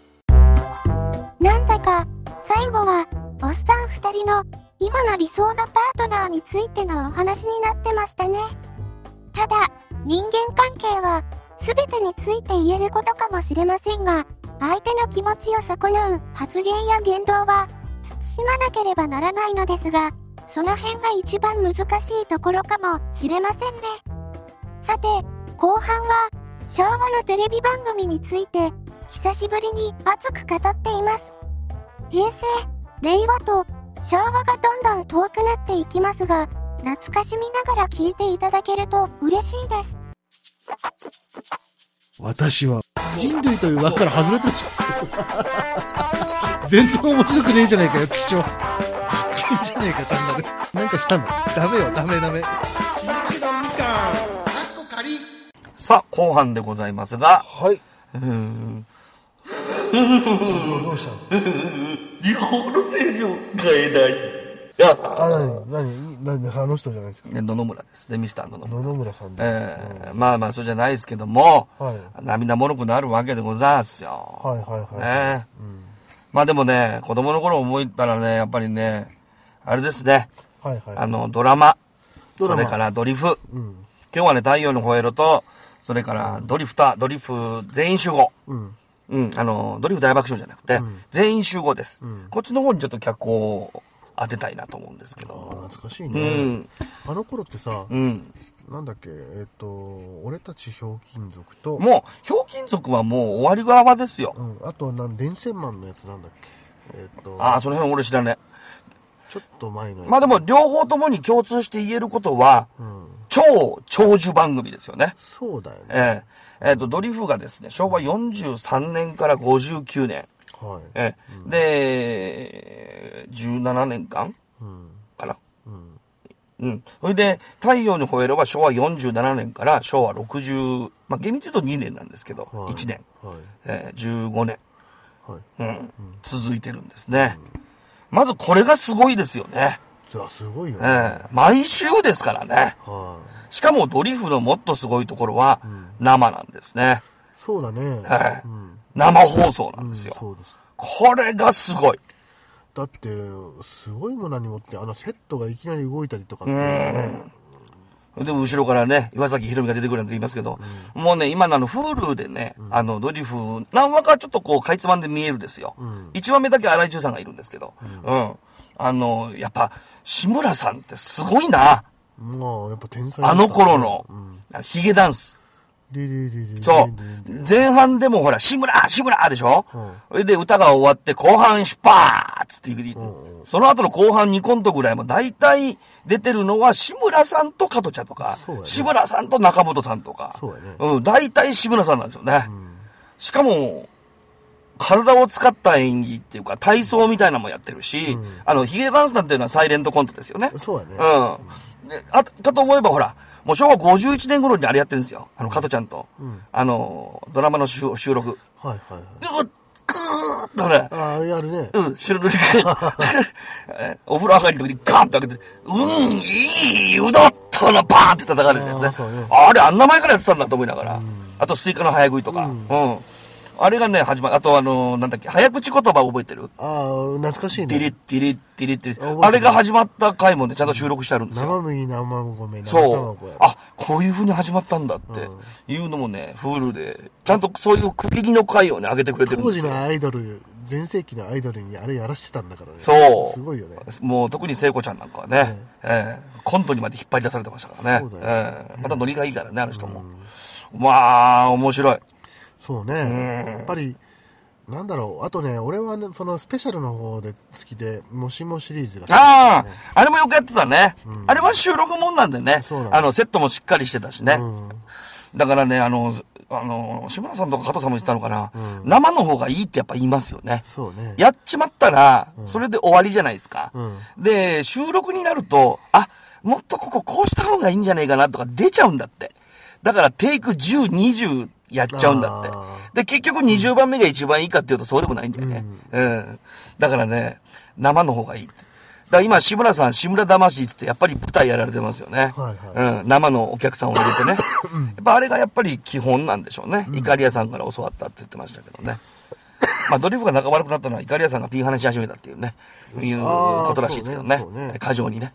D: なんだか、最後は、おっさん二人の、今の理想のパートナーについてのお話になってましたね。ただ、人間関係は、すべてについて言えることかもしれませんが、相手の気持ちを損なう発言や言動は、慎まなければならないのですが、その辺が一番難しいところかもしれませんね。さて、後半は、昭和のテレビ番組について、久しぶりに熱く語っています。平成、令和と、昭和がどんどん遠くなっていきますが、懐かしみながら聞いていただけると嬉しいです。
B: 私は人類という枠から外れてました。全然面白くねえじゃねえかよ、月長。いいじゃねえか、単なる。なんかしたの？ダメよ、ダメ。
A: さあ、後半でございますが。
B: はい。どうしたの？
A: リコール正常変えない。いやさ。
B: 何あの人じゃないですか。
A: 野々村ですね、ミスター野々村。
B: 野々村さんで。
A: まあそうじゃないですけども、涙もろくなるわけでございますよ。まあでもね、子供の頃思ったらね、やっぱりね、あれですね。ドラマ。それからドリフ。今日はね、太陽の吠えろと、それからドリフ全員集合。ドリフ大爆笑じゃなくて、全員集合です。こっちの方にちょっと脚光を当てたいなと思うんですけど。
B: 懐かしいね。あの頃ってさ、なんだっけ、俺たちひょうきん族と。
A: もう、ひょうきん族はもう終わり側ですよ。
B: あと、電線マンのやつなんだっけ。
A: その辺俺知らねえ。
B: ちょっと前のやつ。
A: まあでも、両方ともに共通して言えることは、超長寿番組ですよね。
B: そうだよね。
A: ドリフがですね、昭和43年から59年。で、17年間かな。それで、太陽に吠えろは昭和47年から昭和60、まあ厳密に言うと2年なんですけど、1年。15年。続いてるんですね。まずこれがすごいですよね。
B: すごいよね。
A: 毎週ですからね。しかもドリフのもっとすごいところは生なんですね。
B: そうだね。
A: 生放送なんですよ。
B: そうです。
A: これがすごい。
B: だって、すごいものにもって、セットがいきなり動いたりとかってね。
A: でも後ろからね、岩崎宏美が出てくるなんて言いますけど、もうね、今のHuluでね、ドリフ、何話かちょっとこう、かいつまんで見えるですよ。1話目だけ荒井中さんがいるんですけど、やっぱ、志村さんってすごいな。
B: もう、やっぱ天才。
A: あの頃の、ヒゲダンス。 そう。前半でもほら、志村でしょ、それで歌が終わって後半出発って言う。その後の後半2コントぐらいも大体出てるのは志村さんと加トちゃんとか、志村さんと中本さんとか。大体志村さんなんですよね。しかも、体を使った演技っていうか、体操みたいなのもやってるし、ヒゲダンスなんていうのはサイレントコントですよね。
B: そうやね。
A: で、かと思えばほら、もう昭和51年頃にあれやってるんですよ。加トちゃんと。ドラマの収録。ぐーっとね。
B: やるね。
A: 収録で。お風呂上がりの時にガーンと開けて、いい、うどっとのバーンって叩かれてるね。あれ、あんな前からやってたんだと思いながら。あと、スイカの早食いとか。あれがね、始まる。あとなんだっけ、早口言葉覚えてる？
B: 懐かしいね。
A: ティリッティリッティリッティリッ。あれが始まった回もね、ちゃんと収録してあるんですよ。
B: 生麦、生米、生
A: そう。こういう風に始まったんだっていうのもね、Huluで、ちゃんとそういう区切りの回をね、上げてくれてるんですよ。
B: 当時のアイドル、全盛期のアイドルにあれやらしてたんだからね。
A: そう。
B: すごいよね。
A: もう特に聖子ちゃんなんかはね、コントにまで引っ張り出されてましたからね。そうだよ。またノリがいいからね、あの人も。まあ、面白い。
B: そうね。やっぱり、なんだろう。あとね、俺はね、そのスペシャルの方で好きで、もしもシリーズが好き、ね。
A: あれもよくやってたね。あれは収録もんなんでね。セットもしっかりしてたしね。だからね、志村さんとか加藤さんも言ってたのかな。生の方がいいってやっぱ言いますよね。
B: そうね。
A: やっちまったら、それで終わりじゃないですか。で、収録になると、もっとこうした方がいいんじゃないかなとか出ちゃうんだって。だからテイク10、20やっちゃうんだって。で、結局20番目が一番いいかっていうとそうでもないんだよね。だからね、生の方がいい。だから今、志村さん、志村魂ってやっぱり舞台やられてますよね。生のお客さんを入れてね。やっぱあれがやっぱり基本なんでしょうね。イカリアさんから教わったって言ってましたけどね。まあ、ドリフが仲悪くなったのはイカリアさんがピンハネし始めたっていうね、いうことらしいですけどね。過剰にね。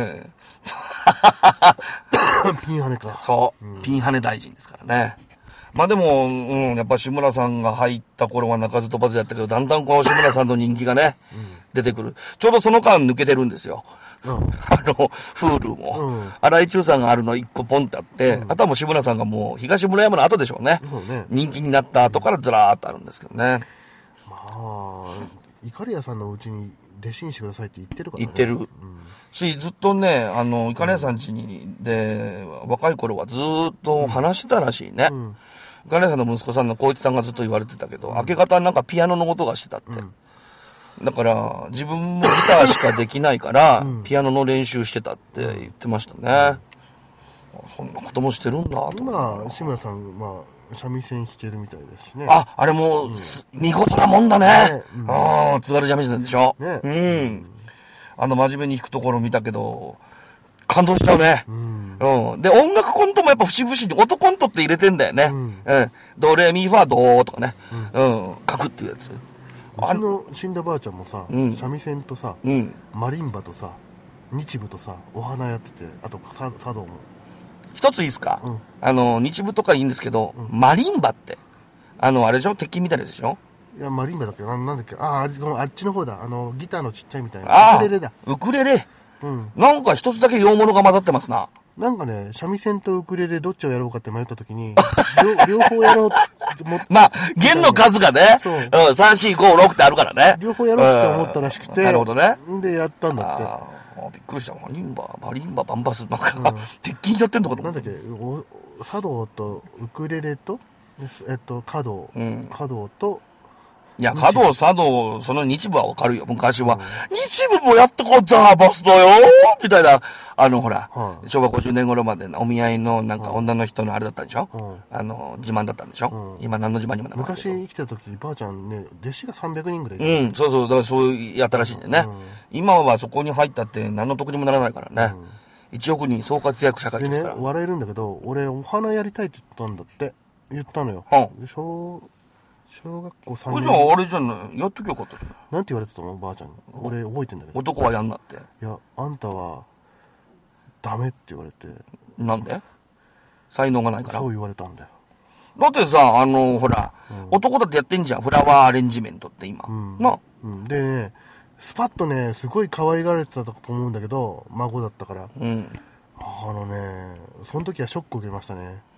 B: ピンハネか。
A: そう。ピンハネ大臣ですからね。まあでも、やっぱ志村さんが入った頃は鳴かず飛ばずやったけど、だんだんこの志村さんの人気がね、出てくる。ちょうどその間抜けてるんですよ。Hulu も。荒井中さんがあるの1個ポンってあって、あとはもう志村さんがもう東村山の後でしょうね。人気になった後からずらーっとあるんですけどね。
B: まあ、イカリアさんのうちに弟子にしてくださいって言ってるからね。
A: 言ってる。し、ずっとね、イカリアさん家に、で、若い頃はずっと話してたらしいね。イカリアさんの息子さんの光一さんがずっと言われてたけど、明け方なんかピアノの音がしてたって。だから、自分もギターしかできないから、ピアノの練習してたって言ってましたね。そんなこともしてるんだと。
B: 今、志村さん、三味線弾けるみたいですしね。
A: あれも、見事なもんだね。津軽三味線でしょ。真面目に弾くところ見たけど、感動しちゃうね。で、音楽コントもやっぱ節々に音コントって入れてんだよね。ドレミファドーとかね。書くっていうやつ。
B: うちの死んだばあちゃんもさ、三味線とさ、マリンバとさ、日舞とさ、お花やってて、あと茶道も。
A: 一ついいですか？日舞とかいいんですけど、マリンバって、あれでしょ？鉄筋みたいなやつでしょ？
B: いや、マリンバだっけ？なんだっけ？あっちの方だ。ギターのちっちゃいみたいな。ウクレレだ。
A: ウクレレ。なんか一つだけ洋物が混ざってますな。
B: なんかね、三味線とウクレレどっちをやろうかって迷った時に、両方やろうって思って。
A: まあ、弦の数がね、3、4、5、6ってあるからね。
B: 両方やろうって思ったらしくて。
A: なるほどね。
B: で、やったんだって。
A: びっくりした。マリンバ、バンバス、なんか、鉄筋しちゃってんのかと
B: 思った。なんだっけ、茶道とウクレレと、華道と、
A: いや、華道、茶道、その日舞はわかるよ、昔は。日舞もやっとこう、ザーバスだよみたいな、ほら、昭和50年頃までお見合いの、なんか女の人のあれだったんでしょ？自慢だったんでしょ？今何の自慢にもなる。
B: 昔生きた時、ばあちゃんね、弟子が300人ぐらいい
A: た。そう、だからそうやったらしいんだよね。今はそこに入ったって何の得にもならないからね。1億人総活躍社会ですから。
B: でね、笑えるんだけど、俺、お花やりたいって言ったんだって。言ったのよ。小学校3年。
A: じゃああれじゃない、やっときゃよかったじゃない。
B: なんて言われてたのばあちゃんに。俺覚えてんだけど。
A: 男はやんなって。
B: いや、あんたは、ダメって言われて。
A: なんで？才能がないから。
B: そう言われたんだよ。
A: だってさ、ほら、男だってやってんじゃん。フラワーアレンジメントって今。
B: でね、スパッとね、すごい可愛がられてたと思うんだけど、孫だったから。その時はショックを受けましたね。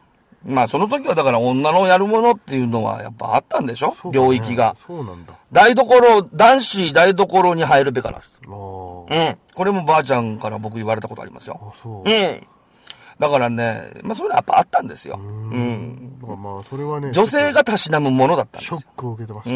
A: まあその時はだから女のやるものっていうのはやっぱあったんでしょ、領域が。
B: そうなんだ。
A: 男子台所に入るべからです。うん。これもばあちゃんから僕言われたことありますよ。
B: あ、そう。
A: だからね、まあそういうのはやっぱあったんですよ。
B: まあそれはね。
A: 女性がたしなむものだったんですよ。
B: ショックを受けてました。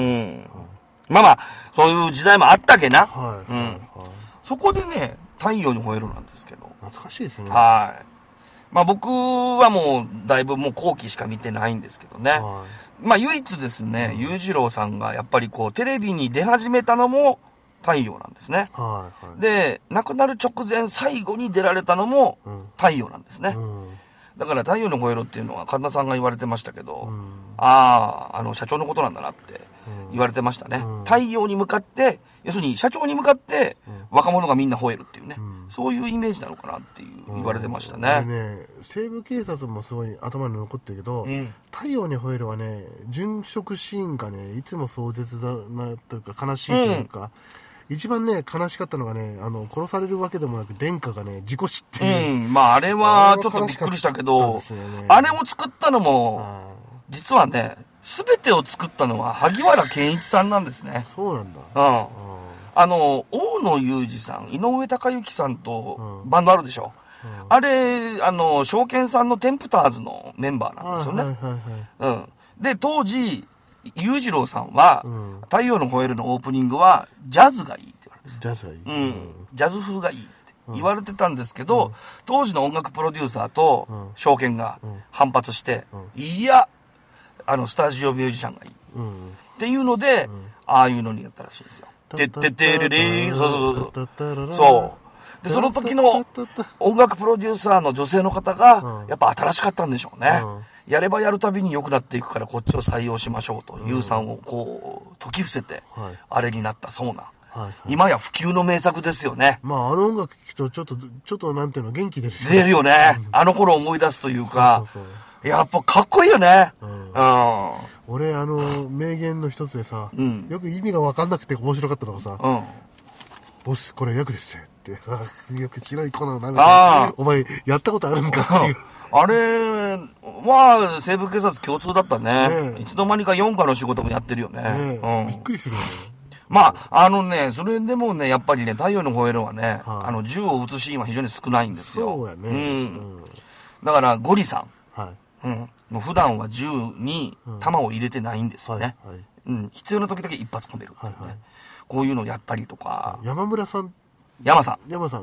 A: まあまあ、そういう時代もあったけな。そこでね、太陽に吠えるなんですけど。
B: 懐かしいですね。
A: はい。まあ僕はもうだいぶもう後期しか見てないんですけどね。まあ唯一ですね、裕次郎さんがやっぱりこうテレビに出始めたのも太陽なんですね。で、亡くなる直前最後に出られたのも太陽なんですね。だから太陽の吠えろっていうのは神田さんが言われてましたけど、社長のことなんだなって言われてましたね。太陽に向かって、要するに社長に向かって若者がみんな吠えるっていうね、そういうイメージなのかなっていう言われてましたね。
B: 西部警察もすごい頭に残ってるけど、太陽に吠えるはね、殉職シーンがね、いつも壮絶だなというか悲しいというか、一番ね、悲しかったのがね、殺されるわけでもなく、殿下がね、事故死っていう。
A: まああれはちょっとびっくりしたけど、あれを作ったのも、実はね、すべてを作ったのは萩原健一さんなんですね。
B: そうなんだ。
A: 大野裕二さん、井上貴之さんとバンドあるでしょ。あれ、証券さんのテンプターズのメンバーなんですよね。で、当時、裕次郎さんは、太陽の吠えるのオープニングは、ジャズがいいって言われて
B: ジャズがいい。
A: ジャズ風がいいって言われてたんですけど、当時の音楽プロデューサーと証券が反発して、いや、スタジオミュージシャンがいい。っていうので、ああいうのにやったらしいですよ。てってってれれー、そう。で、その時の音楽プロデューサーの女性の方が、やっぱ新しかったんでしょうね。やればやるたびに良くなっていくからこっちを採用しましょうと、ユウさんをこう、解き伏せて、あれになったそうな。今や普及の名作ですよね。
B: まあ、音楽聴くとちょっとなんていうの、元気出るし。
A: 出るよね。あの頃思い出すというか、やっぱかっこいいよね。
B: 俺、名言の一つでさ、よく意味が分かんなくて面白かったのがさ、ボス、これ役ですよってさ、よく白い粉を投げて、お前、やったことあるんかっていう。
A: あれは、西部警察共通だったね。いつの間にか4課の仕事もやってるよね。
B: びっくりするよね。
A: まあ、それでもね、やっぱりね、太陽の吠えるはね、銃を撃つシーンは非常に少ないんですよ。
B: そうやね。
A: だから、ゴリさん。もう普段は銃に弾を入れてないんですよね。必要な時だけ一発込めるっていうね。こういうのをやったりとか。
B: 山さん。
A: 山さ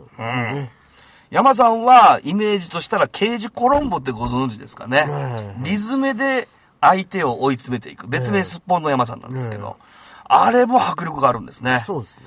A: んはイメージとしたら刑事コロンボってご存知ですかね。リズムで相手を追い詰めていく。別名すっぽんの山さんなんですけど。あれも迫力があるんですね。
B: そうですね。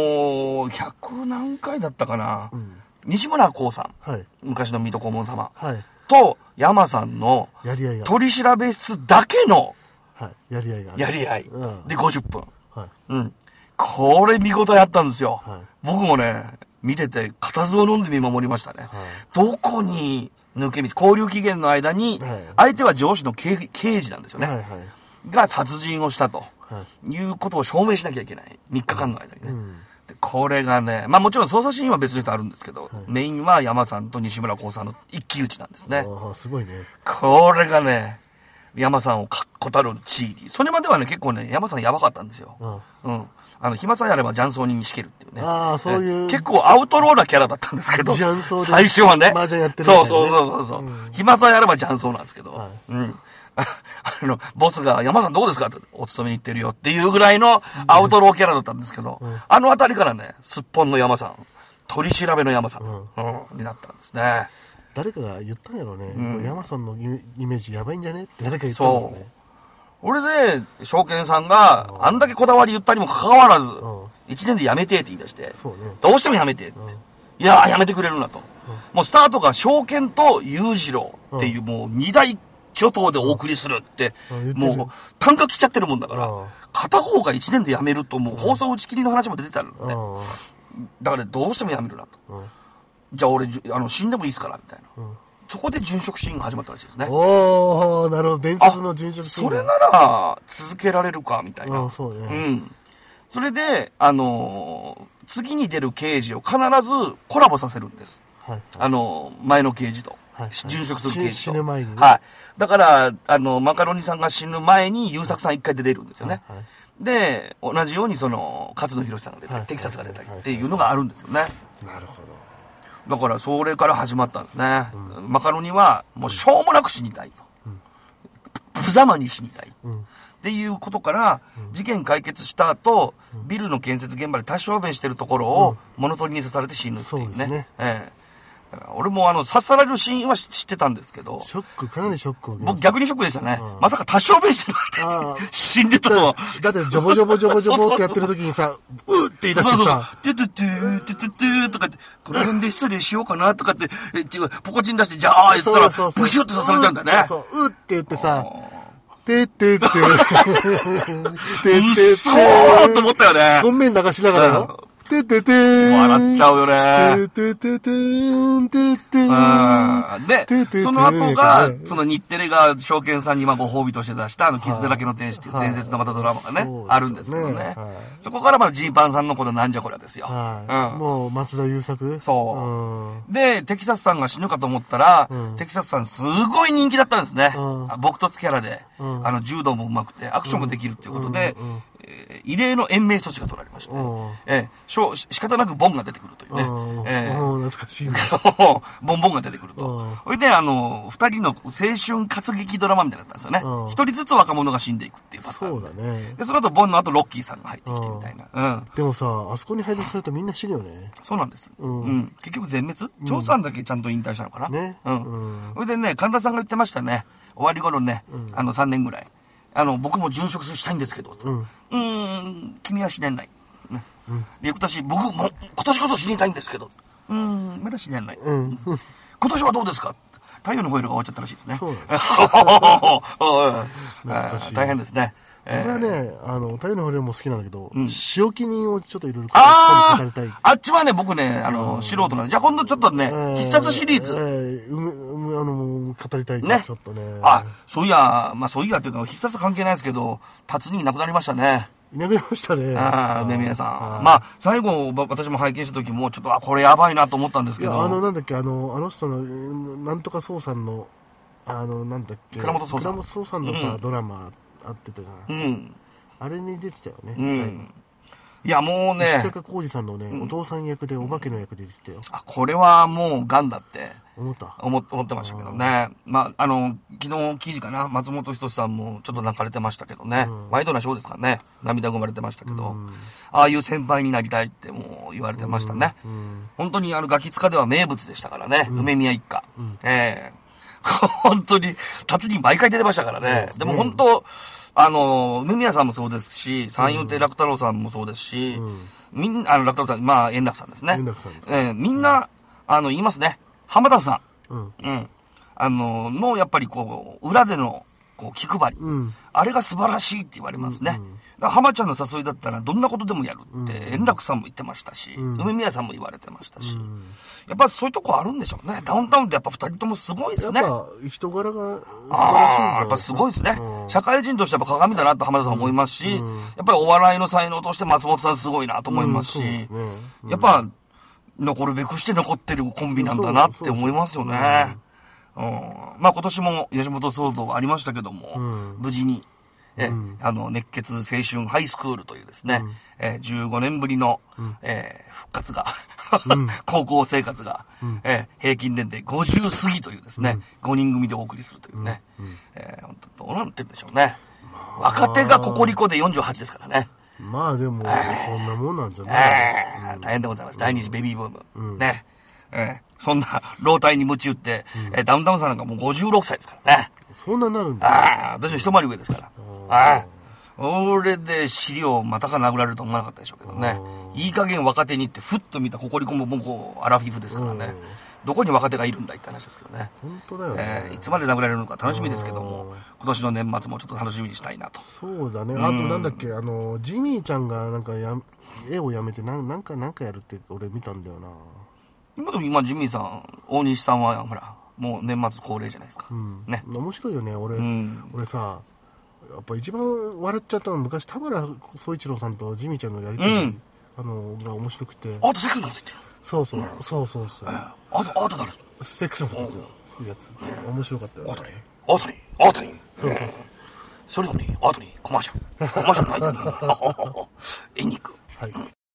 A: 100何回だったかな。西村光さん。昔の水戸黄門様。と山さんの取り調べ室だけの
B: やり合いが。
A: やり合い。で50分。これ見事やったんですよ。僕もね、見てて固唾を飲んで見守りましたね。どこに抜け道、交留期限の間に、相手は上司の刑事なんですよね。が殺人をしたということを証明しなきゃいけない。3日間の間にね。これがね、まあもちろん捜査シーンは別の人あるんですけど、メインは山さんと西村光さんの一騎打ちなんですね。
B: すごいね。
A: これがね、山さんを確固たる地位。それまではね、結構ね、山さんやばかったんですよ。暇さえあれば雀荘にしけるっていうね。
B: そういう。
A: 結構アウトローなキャラだったんですけど、最初はね。そう。暇さえあれば雀荘なんですけど、ボスが山さんどうですかってお勤めに行ってるよっていうぐらいのアウトローキャラだったんですけど、あのあたりからね、すっぽんの山さん、取り調べの山さん、になったんですね。
B: 誰かが言ったんやろうね。山さんのイメージやばいんじゃねって誰か言ったんだろうね。
A: 俺で、証券さんがあんだけこだわり言ったにもかかわらず、1年で辞めてって言い出して、どうしても辞めてって。いやー、辞めてくれるなと。もうスタートが証券と裕次郎っていうもう2大巨頭でお送りするって、もう単価来ちゃってるもんだから、片方が1年で辞めるともう放送打ち切りの話も出てたのね。だからどうしても辞めるなと。じゃあ俺、死んでもいいっすから、みたいな。そこで殉職シーンが始まったらしいですね。
B: なるほど。伝説の殉職シーン。
A: それなら、続けられるか、みたいな。
B: そうね。
A: それで、次に出る刑事を必ずコラボさせるんです。前の刑事と。殉職する刑事と。
B: 死ぬ前にね。
A: だから、マカロニさんが死ぬ前に優作さん一回で出るんですよね。はいはい、で、同じように勝野博さんが出たり、テキサスが出たりっていうのがあるんですよね。
B: なるほ
A: ど。だから、それから始まったんですね。マカロニは、もうしょうもなく死にたいと。無様に死にたい。っていうことから、事件解決した後、ビルの建設現場で多少弁してるところを物取りに刺されて死ぬっていうね。そうですね。俺も刺されるシーンは知ってたんですけど。
B: ショック、かなりショックを受け
A: ました。僕逆にショックでしたね。まさか多少弁してるって死んでたとは。
B: だってジョボジョボジョボジョボってやってる時にさ、うって言い出してさ。
A: トゥトゥトゥトゥトゥトゥとかって、この辺で失礼しようかなとかって、ポコチン出してじゃあ言ったら、プシュって刺されちゃうんだね。
B: そう、うって言ってさ、てってって。てってって。
A: うそーと思ったよね。
B: 正面流しながらよ。てててー
A: ん。笑っちゃうよね。
B: てててーん、てて
A: ーん。で、その後が、その日テレが証券さんにご褒美として出した傷だらけの天使っていう伝説のまたドラマがね、あるんですけどね。そこからジーパンさんのこのなんじゃこりゃですよ。
B: もう松田優作
A: そう。で、テキサスさんが死ぬかと思ったら、テキサスさんすごい人気だったんですね。僕とつキャラで、柔道も上手くて、アクションもできるっていうことで、異例の延命措置が取られまして、仕方なくボンが出てくるというね。
B: 懐かしいね。
A: ボンが出てくると。それで、二人の青春活劇ドラマみたいだったんですよね。一人ずつ若者が死んでいくっていうパターン。
B: そうだね。
A: で、その後、ボンの後、ロッキーさんが入ってきてみたいな。
B: でもさ、あそこに配属するとみんな死ぬよね。
A: そうなんです。結局全滅張さんだけちゃんと引退したのかな。ね。それでね、神田さんが言ってましたね。終わり頃ね、3年ぐらい。僕も殉職したいんですけど、君は死ねない。翌年、僕も今年こそ死にたいんですけど、まだ死ねない。今年はどうですか？太陽のホイールが終わっちゃったらしいですね。大変ですね。
B: 俺はね、太陽のホイールも好きなんだけど、仕置き人をちょっといろいろ
A: 語りたい。あっちはね、僕ね、素人なんで、じゃあ今度ちょっとね、必殺シリーズ。
B: 語りたい
A: ね。
B: ちょっとね。
A: そういやっていうか、必殺関係ないですけど、辰巳いなくなりましたね。
B: いなくなりましたね。
A: 梅宮さん。最後、私も拝見した時も、ちょっと、これやばいなと思ったんですけど。
B: なんだっけ、あの人の、なんとか総さんの、なんだっけ、
A: 倉本
B: 総さんのさ、ドラマあってたじゃん。あれに出てたよね。
A: いや、もうね。
B: 石坂浩二さんのね、お父さん役で、お化けの役で出てたよ。
A: これはもう、ガンだって。
B: 思
A: ってましたけどね。昨日記事かな、松本人志さんもちょっと泣かれてましたけどね。ワイドなショーですからね。涙ぐまれてましたけど、ああいう先輩になりたいってもう言われてましたね。本当にガキ使では名物でしたからね。梅宮一家。本当に、辰巳毎回出てましたからね。でも本当、梅宮さんもそうですし、三遊亭楽太郎さんもそうですし、楽太郎さん、円楽さんですね。みんな、言いますね。浜田さん。の、やっぱり裏での、気配り。あれが素晴らしいって言われますね。浜ちゃんの誘いだったらどんなことでもやるって、円楽さんも言ってましたし、梅宮さんも言われてましたし。やっぱそういうとこあるんでしょうね。ダウンタウンってやっぱ二人ともすごいですね。
B: やっぱ人柄が素晴らしいんじゃない
A: やっぱすごいですね。社会人としてやっぱ鏡だなと浜田さん思いますし、やっぱりお笑いの才能として松本さんすごいなと思いますし、やっぱ残るべくして残ってるコンビなんだなって思いますよね。今年も吉本騒動ありましたけども、無事に、熱血青春ハイスクールというですね、15年ぶりの、復活が、高校生活が、平均年齢50過ぎというですね、5人組でお送りするというね、本当どうなってるんでしょうね。若手がココリコで48ですからね。
B: でも、そんなもんなんじゃない。
A: 大変でございます。第二次ベビーブーム。ね。そんな老体に鞭打って、ダウンタウンさんなんかもう56歳ですからね。
B: そんなになるんだ。
A: 私は一回り上ですから。俺で尻をまたか殴られると思わなかったでしょうけどね。いい加減若手にってふっと見たココリコももうアラフィフですからね。どこに若手がいるんだいって話ですけどね。
B: 本当だよね。
A: いつまで殴られるのか楽しみですけども、今年の年末もちょっと楽しみにしたいなと。
B: そうだね。あとなんだっけ、ジミーちゃんがなんか絵をやめてなんかやるって俺見たんだよな。
A: 今ジミーさん、大西さんはほら、もう年末恒例じゃないですか。ね。
B: 面白いよね。俺さ、やっぱ一番笑っちゃったのは昔田原総一郎さんとジミーちゃんのやりとり、が面白くて。
A: あとセックスのこと言ってる。
B: そう。
A: あと誰？
B: セックスのこと言ってる。 やつ。面白かったよ。
A: 大谷。そう。それとね、あとね、コマーシャルないとね。エンニック。はい。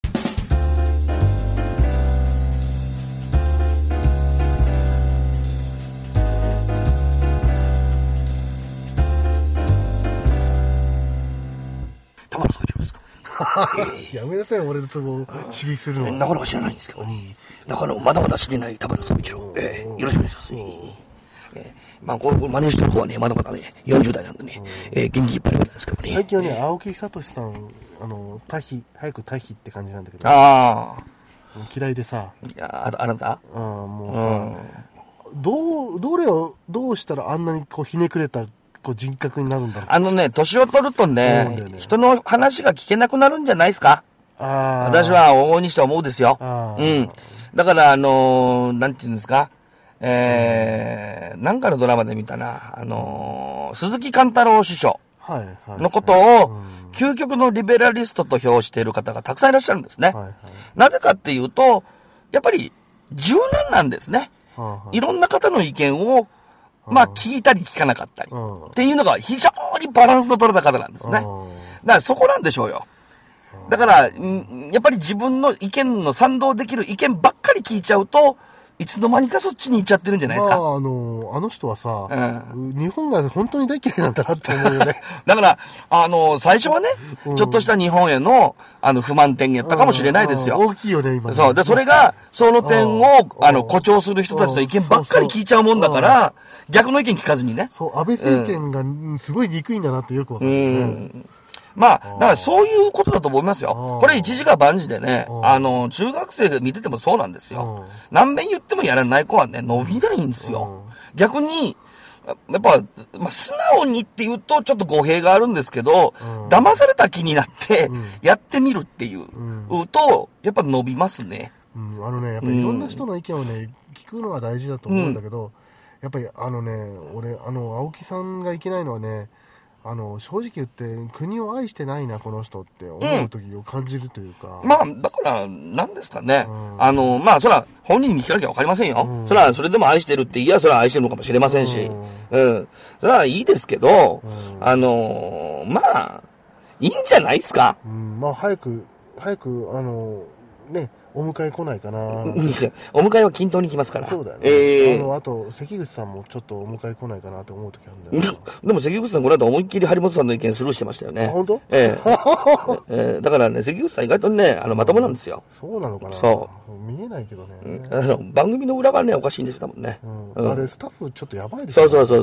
A: 田原総一郎ですか。
B: やめなさい、俺のツボを刺激するのは。
A: なかなか知らないんですけどね。なかなかまだまだ知れない田原総一郎。よろしくお願いします。まあ、これ、真似してる方はね、まだまだね、40代なんでね、元気いっぱいなんですけどね。
B: 最近はね、青木聡さん、早く退避って感じなんだけど。
A: ああ。
B: 嫌いでさ。
A: いや、あなた
B: もうさ、どうしたらあんなにこう、ひねくれた、こう、人格になるんだろう。
A: 年を取るとね、人の話が聞けなくなるんじゃないですか。私は往々にして思うですよ。だから、なんていうんですか。なんかのドラマで見たな、鈴木貫太郎首相のことを、究極のリベラリストと評している方がたくさんいらっしゃるんですね。なぜかっていうと、やっぱり柔軟なんですね。いろんな方の意見を、まあ聞いたり聞かなかったり。っていうのが非常にバランスの取れた方なんですね。だからそこなんでしょうよ。だから、やっぱり自分の意見の賛同できる意見ばっかり聞いちゃうと、いつの間にかそっちに行っちゃってるんじゃないですか。
B: あの人はさ、日本が本当に大嫌いなんだなって思うよね。
A: だから、最初はね、ちょっとした日本への、不満点やったかもしれないですよ。
B: 大きいよね、今ね。
A: そう。で、それが、その点を、誇張する人たちの意見ばっかり聞いちゃうもんだから、逆の意見聞かずにね。
B: そう、安倍政権がすごい憎いんだなってよくわかるね。
A: まあ、だからそういうことだと思いますよ。これ一時が万事でね、中学生見ててもそうなんですよ。何遍言ってもやらない子はね、伸びないんですよ。逆に、やっぱ、まあ、素直にって言うとちょっと語弊があるんですけど、騙された気になって、やってみるっていう、と、やっぱ伸びますね。
B: やっぱりいろんな人の意見をね、聞くのは大事だと思うんだけど、やっぱり俺、青木さんがいけないのはね、正直言って国を愛してないなこの人って思う時を感じるというか、
A: まあだからなんですかね、まあそれは本人に聞かなきゃわかりませんよ、それはそれでも愛してるって言いやそれは愛してるのかもしれませんし、それはいいですけど、まあいいんじゃないですか、
B: まあ早くね、お迎え来ないかな。お
A: 迎えは均等に来ますから。
B: そうだよね。あと、関口さんもちょっとお迎え来ないかなと思う時あるんだよ。
A: でも関口さんこの間思いっきり張本さんの意見スルーしてましたよね。
B: 本当？
A: だからね、関口さん意外とね、まともなんですよ。
B: そうなのかな？
A: そう。
B: 見えないけどね。
A: 番組の裏がね、おかしいんですよ、多分ね。
B: あれ、スタッフちょっとやばいですよ
A: ね。そう。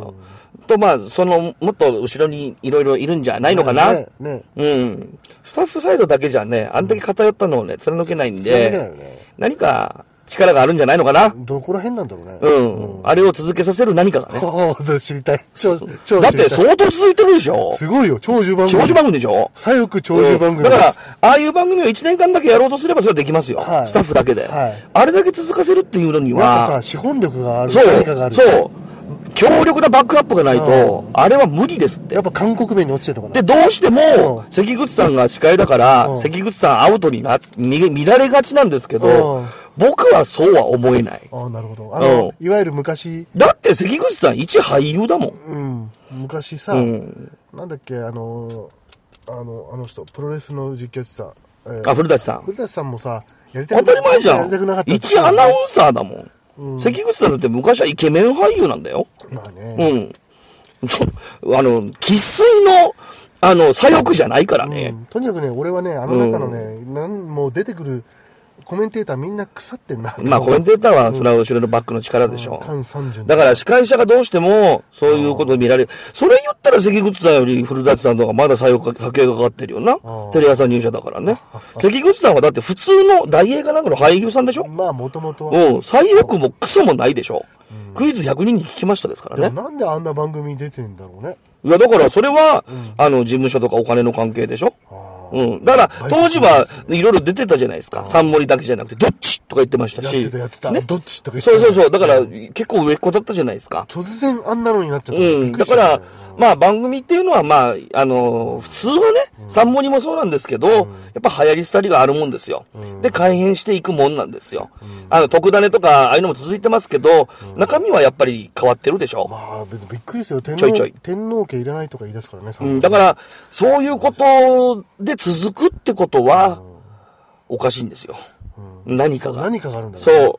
A: と、まあ、もっと後ろにいろいろいるんじゃないのかな。
B: ね。
A: スタッフサイドだけじゃね、あんだけ偏ったのをね、貫けないんで、何か力があるんじゃないのかな。
B: どこら辺なんだろうね。
A: あれを続けさせる何かがね。
B: 知りたい。
A: だって相当続いてるでしょ。
B: すごいよ、長寿番組。
A: 長寿番組でしょ。
B: 左翼長寿番組。
A: だから、ああいう番組を1年間だけやろうとすればそれはできますよ。スタッフだけで。あれだけ続かせるっていうのには。
B: なんかさ、資本力がある。何かがある。
A: そう。強力なバックアップがないと、あれは無理ですって。
B: やっぱ韓国面に落ちてるのかな。
A: で、どうしても、関口さんが司会だから、関口さんアウトに見られがちなんですけど、僕はそうは思えない。
B: なるほど。いわゆる昔。
A: だって関口さん一俳優だも
B: ん。昔さ、なんだっけ、人、プロレスの実況してた。
A: 古舘さん。
B: 古舘さんもさ、
A: やりたくなかった。当たり前じゃん。一アナウンサーだもん。関口さんだって昔はイケメン俳優なんだよ。
B: まあね。
A: 生粋の、左翼じゃないからね。
B: とにかくね、俺はね、あの中のね、もう出てくるコメンテーターみんな腐ってんな。
A: まあコメンテーターはそれは後ろのバックの力でしょ。だから司会者がどうしてもそういうことを見られる。それ言ったら関口さんより古舘さんとかまだ先がかってるよな。テレ朝入社だからね。関口さんはだって普通の大映画なんかの俳優さんでしょ。
B: まあもともと
A: は。左翼もクソもないでしょ。クイズ100人に聞きましたですからね。
B: なんであんな番組に出てんだろうね。
A: いやだからそれは、事務所とかお金の関係でしょ。だから、当時はいろいろ出てたじゃないですか。三森だけじゃなくて、どっちとか言ってましたし。
B: やってた。どっちとか言ってた。
A: そう。だから、結構売れっ子だったじゃないですか。
B: 突然あんなのになっちゃった。
A: だから、 まあ番組っていうのはまあ、普通はね、サンモニもそうなんですけど、やっぱ流行り廃りがあるもんですよ。で、改変していくもんなんですよ。特ダネとか、ああいうのも続いてますけど、中身はやっぱり変わってるでしょ。
B: まあ、びっくりですよ。天皇家いらないとか言い出すから
A: ね。だから、そういうことで続くってことは、おかしいんですよ。何かが。
B: 何かがあるんだね。
A: そう。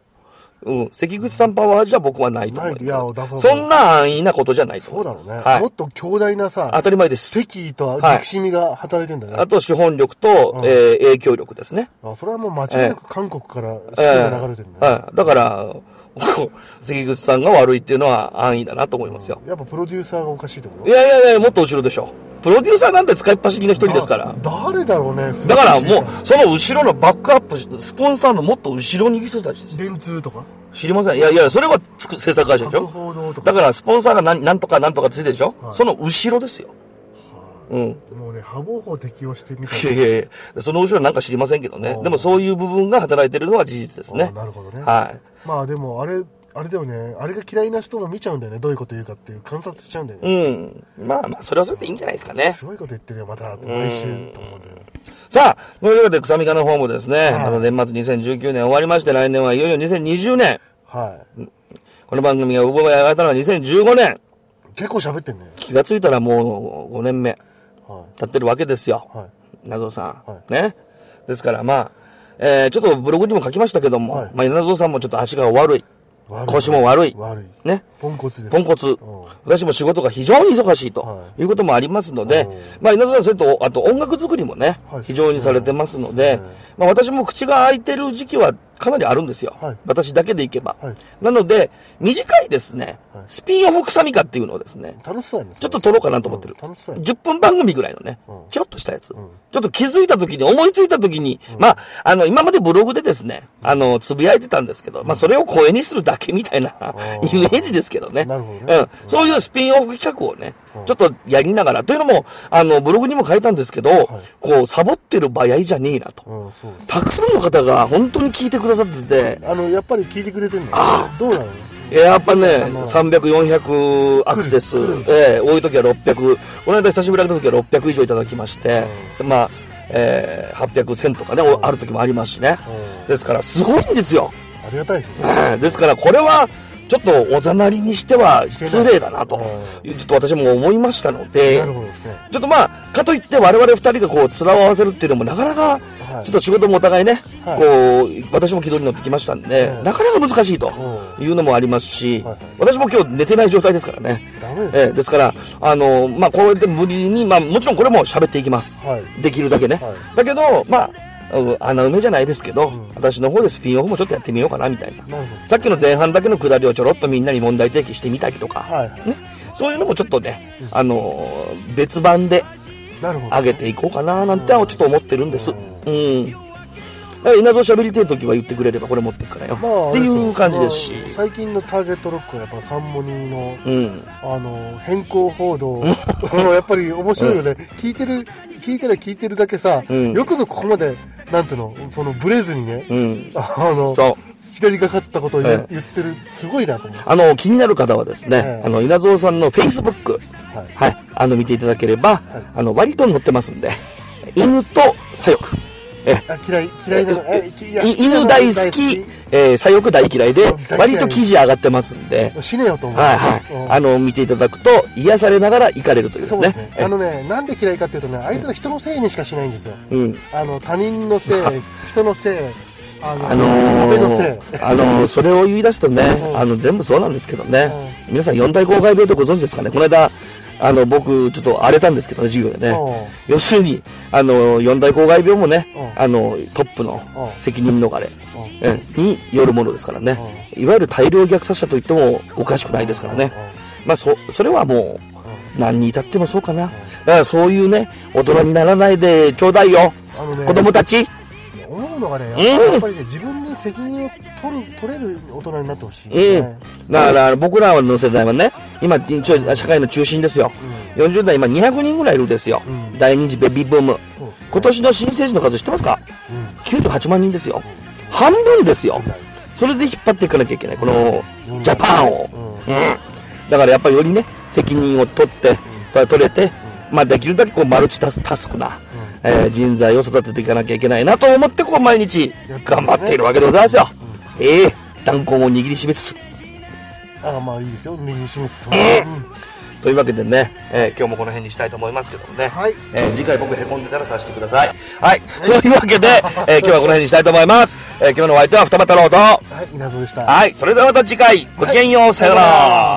A: 関口さんパワーじゃ僕はないと思います。そんな安易なことじゃないと思います。
B: そうだろうね。もっと強大なさ、
A: 当たり前です。
B: 敵意と憎しみが働いてるんだね。
A: あと資本力と影響力ですね。
B: それはもう間違いなく韓国から資金が流れてるんだね。
A: だから、関口さんが悪いっていうのは安易だなと思いますよ。
B: やっぱプロデューサーがおかしいってこと？
A: いや、もっと後ろでしょ。プロデューサーなんて使いっ走りの一人ですから。
B: 誰だろうね。
A: だからもう、その後ろのバックアップ、スポンサーのもっと後ろにいる人たちです。
B: 電通とか
A: 知りません。いや、それは制作会社でしょ。だからスポンサーがなんとかついてるでしょ。その後ろですよ。
B: もうね、破防法適用してみた
A: い。いや、その後ろなんか知りませんけどね。でもそういう部分が働いてるのは事実ですね。
B: なるほどね。
A: はい。
B: まあでも、あれだよね、あれが嫌いな人も見ちゃうんだよね、どういうこと言うかっていう観察しちゃうんだよね。
A: まあ、それはそれでいいんじゃないですかね。
B: すごいこと言ってるよ、また、毎週と思うんだよ。
A: さあ、というわけで、草みかの方もですね、年末2019年終わりまして、来年はいよいよ2020年。
B: はい。
A: この番組が動き上がったのは2015年。
B: 結構喋ってんね。
A: 気がついたらもう5年目。経ってるわけですよ。稲造さん。ね。ですからまあ、ちょっとブログにも書きましたけども、まあ、稲造さんもちょっと足が悪い。腰も悪い。ね。
B: ポンコツです。
A: ポンコツ。私も仕事が非常に忙しいということもありますので、まあ、稲造さん、それと、あと音楽作りもね、非常にされてますので、まあ、私も口が開いてる時期はかなりあるんですよ。私だけでいけば。なので、短いですね、スピンオフ臭みかっていうのをですね、
B: 楽しそうやね。
A: ちょっと撮ろうかなと思ってる。10分番組ぐらいのね、チロッとしたやつ。ちょっと気づいた時に、思いついた時に、まあ、今までブログでですね、つぶやいてたんですけど、まあ、それを声にするだけみたいなイメージですけどね。
B: なるほどね。
A: そういうスピンオフ企画をね、ちょっとやりながら、というのも、ブログにも書いたんですけど、こう、サボってる場合じゃねえなと。たくさんの方が本当に聞いてくださってて、
B: やっぱり聞いてくれてるの？どうなの？
A: やっぱね、300、400アクセス、多い時は600、この間久しぶりに会った時は600以上いただきまして、まあ、800、1000とかね、ある時もありますしね。ですから、すごいんですよ。
B: ありがたいですね。
A: ですから、これは、ちょっとおざなりにしては失礼だなと、ちょっと私も思いましたので、ちょっとまあ、かといって我々二人がこう、面を合わせるっていうのもなかなか、ちょっと仕事もお互いね、こう、私も軌道に乗ってきましたんで、なかなか難しいというのもありますし、私も今日寝てない状態ですからね。ですから、まあ、こうやって無理に、まあ、もちろんこれも喋っていきます。できるだけね。だけど、まあ、穴埋めじゃないですけど、私の方でスピンオフもちょっとやってみようかなみたいな。さっきの前半だけのくだりをちょろっとみんなに問題提起してみたりとか、ね、そういうのもちょっとね、別番で上げていこうかななんてちょっと思ってるんです。稲造喋りてえ時は言ってくれればこれ持っていくからよ、っていう感じですし、
B: 最近のターゲットロックはやっぱサンモニーの、変更報道やっぱり面白いよね。聞いてるだけさ、よくぞここまでなんていうの、そのブレずにね、左がかったことを言ってる、すごいなと思う。
A: 気になる方はですね、稲造さんのフェイスブック、見ていただければ、割と載ってますんで、犬と左翼。
B: 嫌いな
A: 犬大好き、左翼大嫌いで、割と記事上がってますんで、
B: 死ねよと思う。
A: 見ていただくと、癒されながら行かれるというですね。
B: なんで嫌いかっていうとね、あいつは人のせいにしかしないんですよ。他人のせい、人のせい、のせ
A: い。それを言い出すとね、全部そうなんですけどね、皆さん四大公害病ってご存知ですかね。この間、僕、ちょっと荒れたんですけどね、授業でね。要するに、四大公害病もね、トップの責任逃れによるものですからね。いわゆる大量虐殺者と言ってもおかしくないですからね。まあ、それはもう、何に至ってもそうかな。だからそういうね、大人にならないでちょうだいよ。子供たち。
B: 思うのがね、やっぱりね、自分で責任を取れる大人になってほしい。
A: だから僕らの世代はね、今、社会の中心ですよ。40代今200人ぐらいいるですよ。第二次ベビーブーム。今年の新生児の数知ってますか？ 98 万人ですよ。半分ですよ。それで引っ張っていかなきゃいけない。この、ジャパンを。だからやっぱりよりね、責任を取って、 ぱり取れて、まあできるだけこうマルチタスクな、人材を育てていかなきゃいけないなと思ってこう毎日頑張っているわけでございますよ。弾痕を握りしめつつ。
B: まあいいですよ。握りしめつつ。
A: というわけでね、今日もこの辺にしたいと思いますけどもね。
B: はい。
A: 次回僕へこんでたらさせてください。はい。そういうわけで、今日はこの辺にしたいと思います。今日のお相手は二俣太郎と、
B: 稲造でした。
A: はい。それではまた次回、ごきげんよう、さよなら。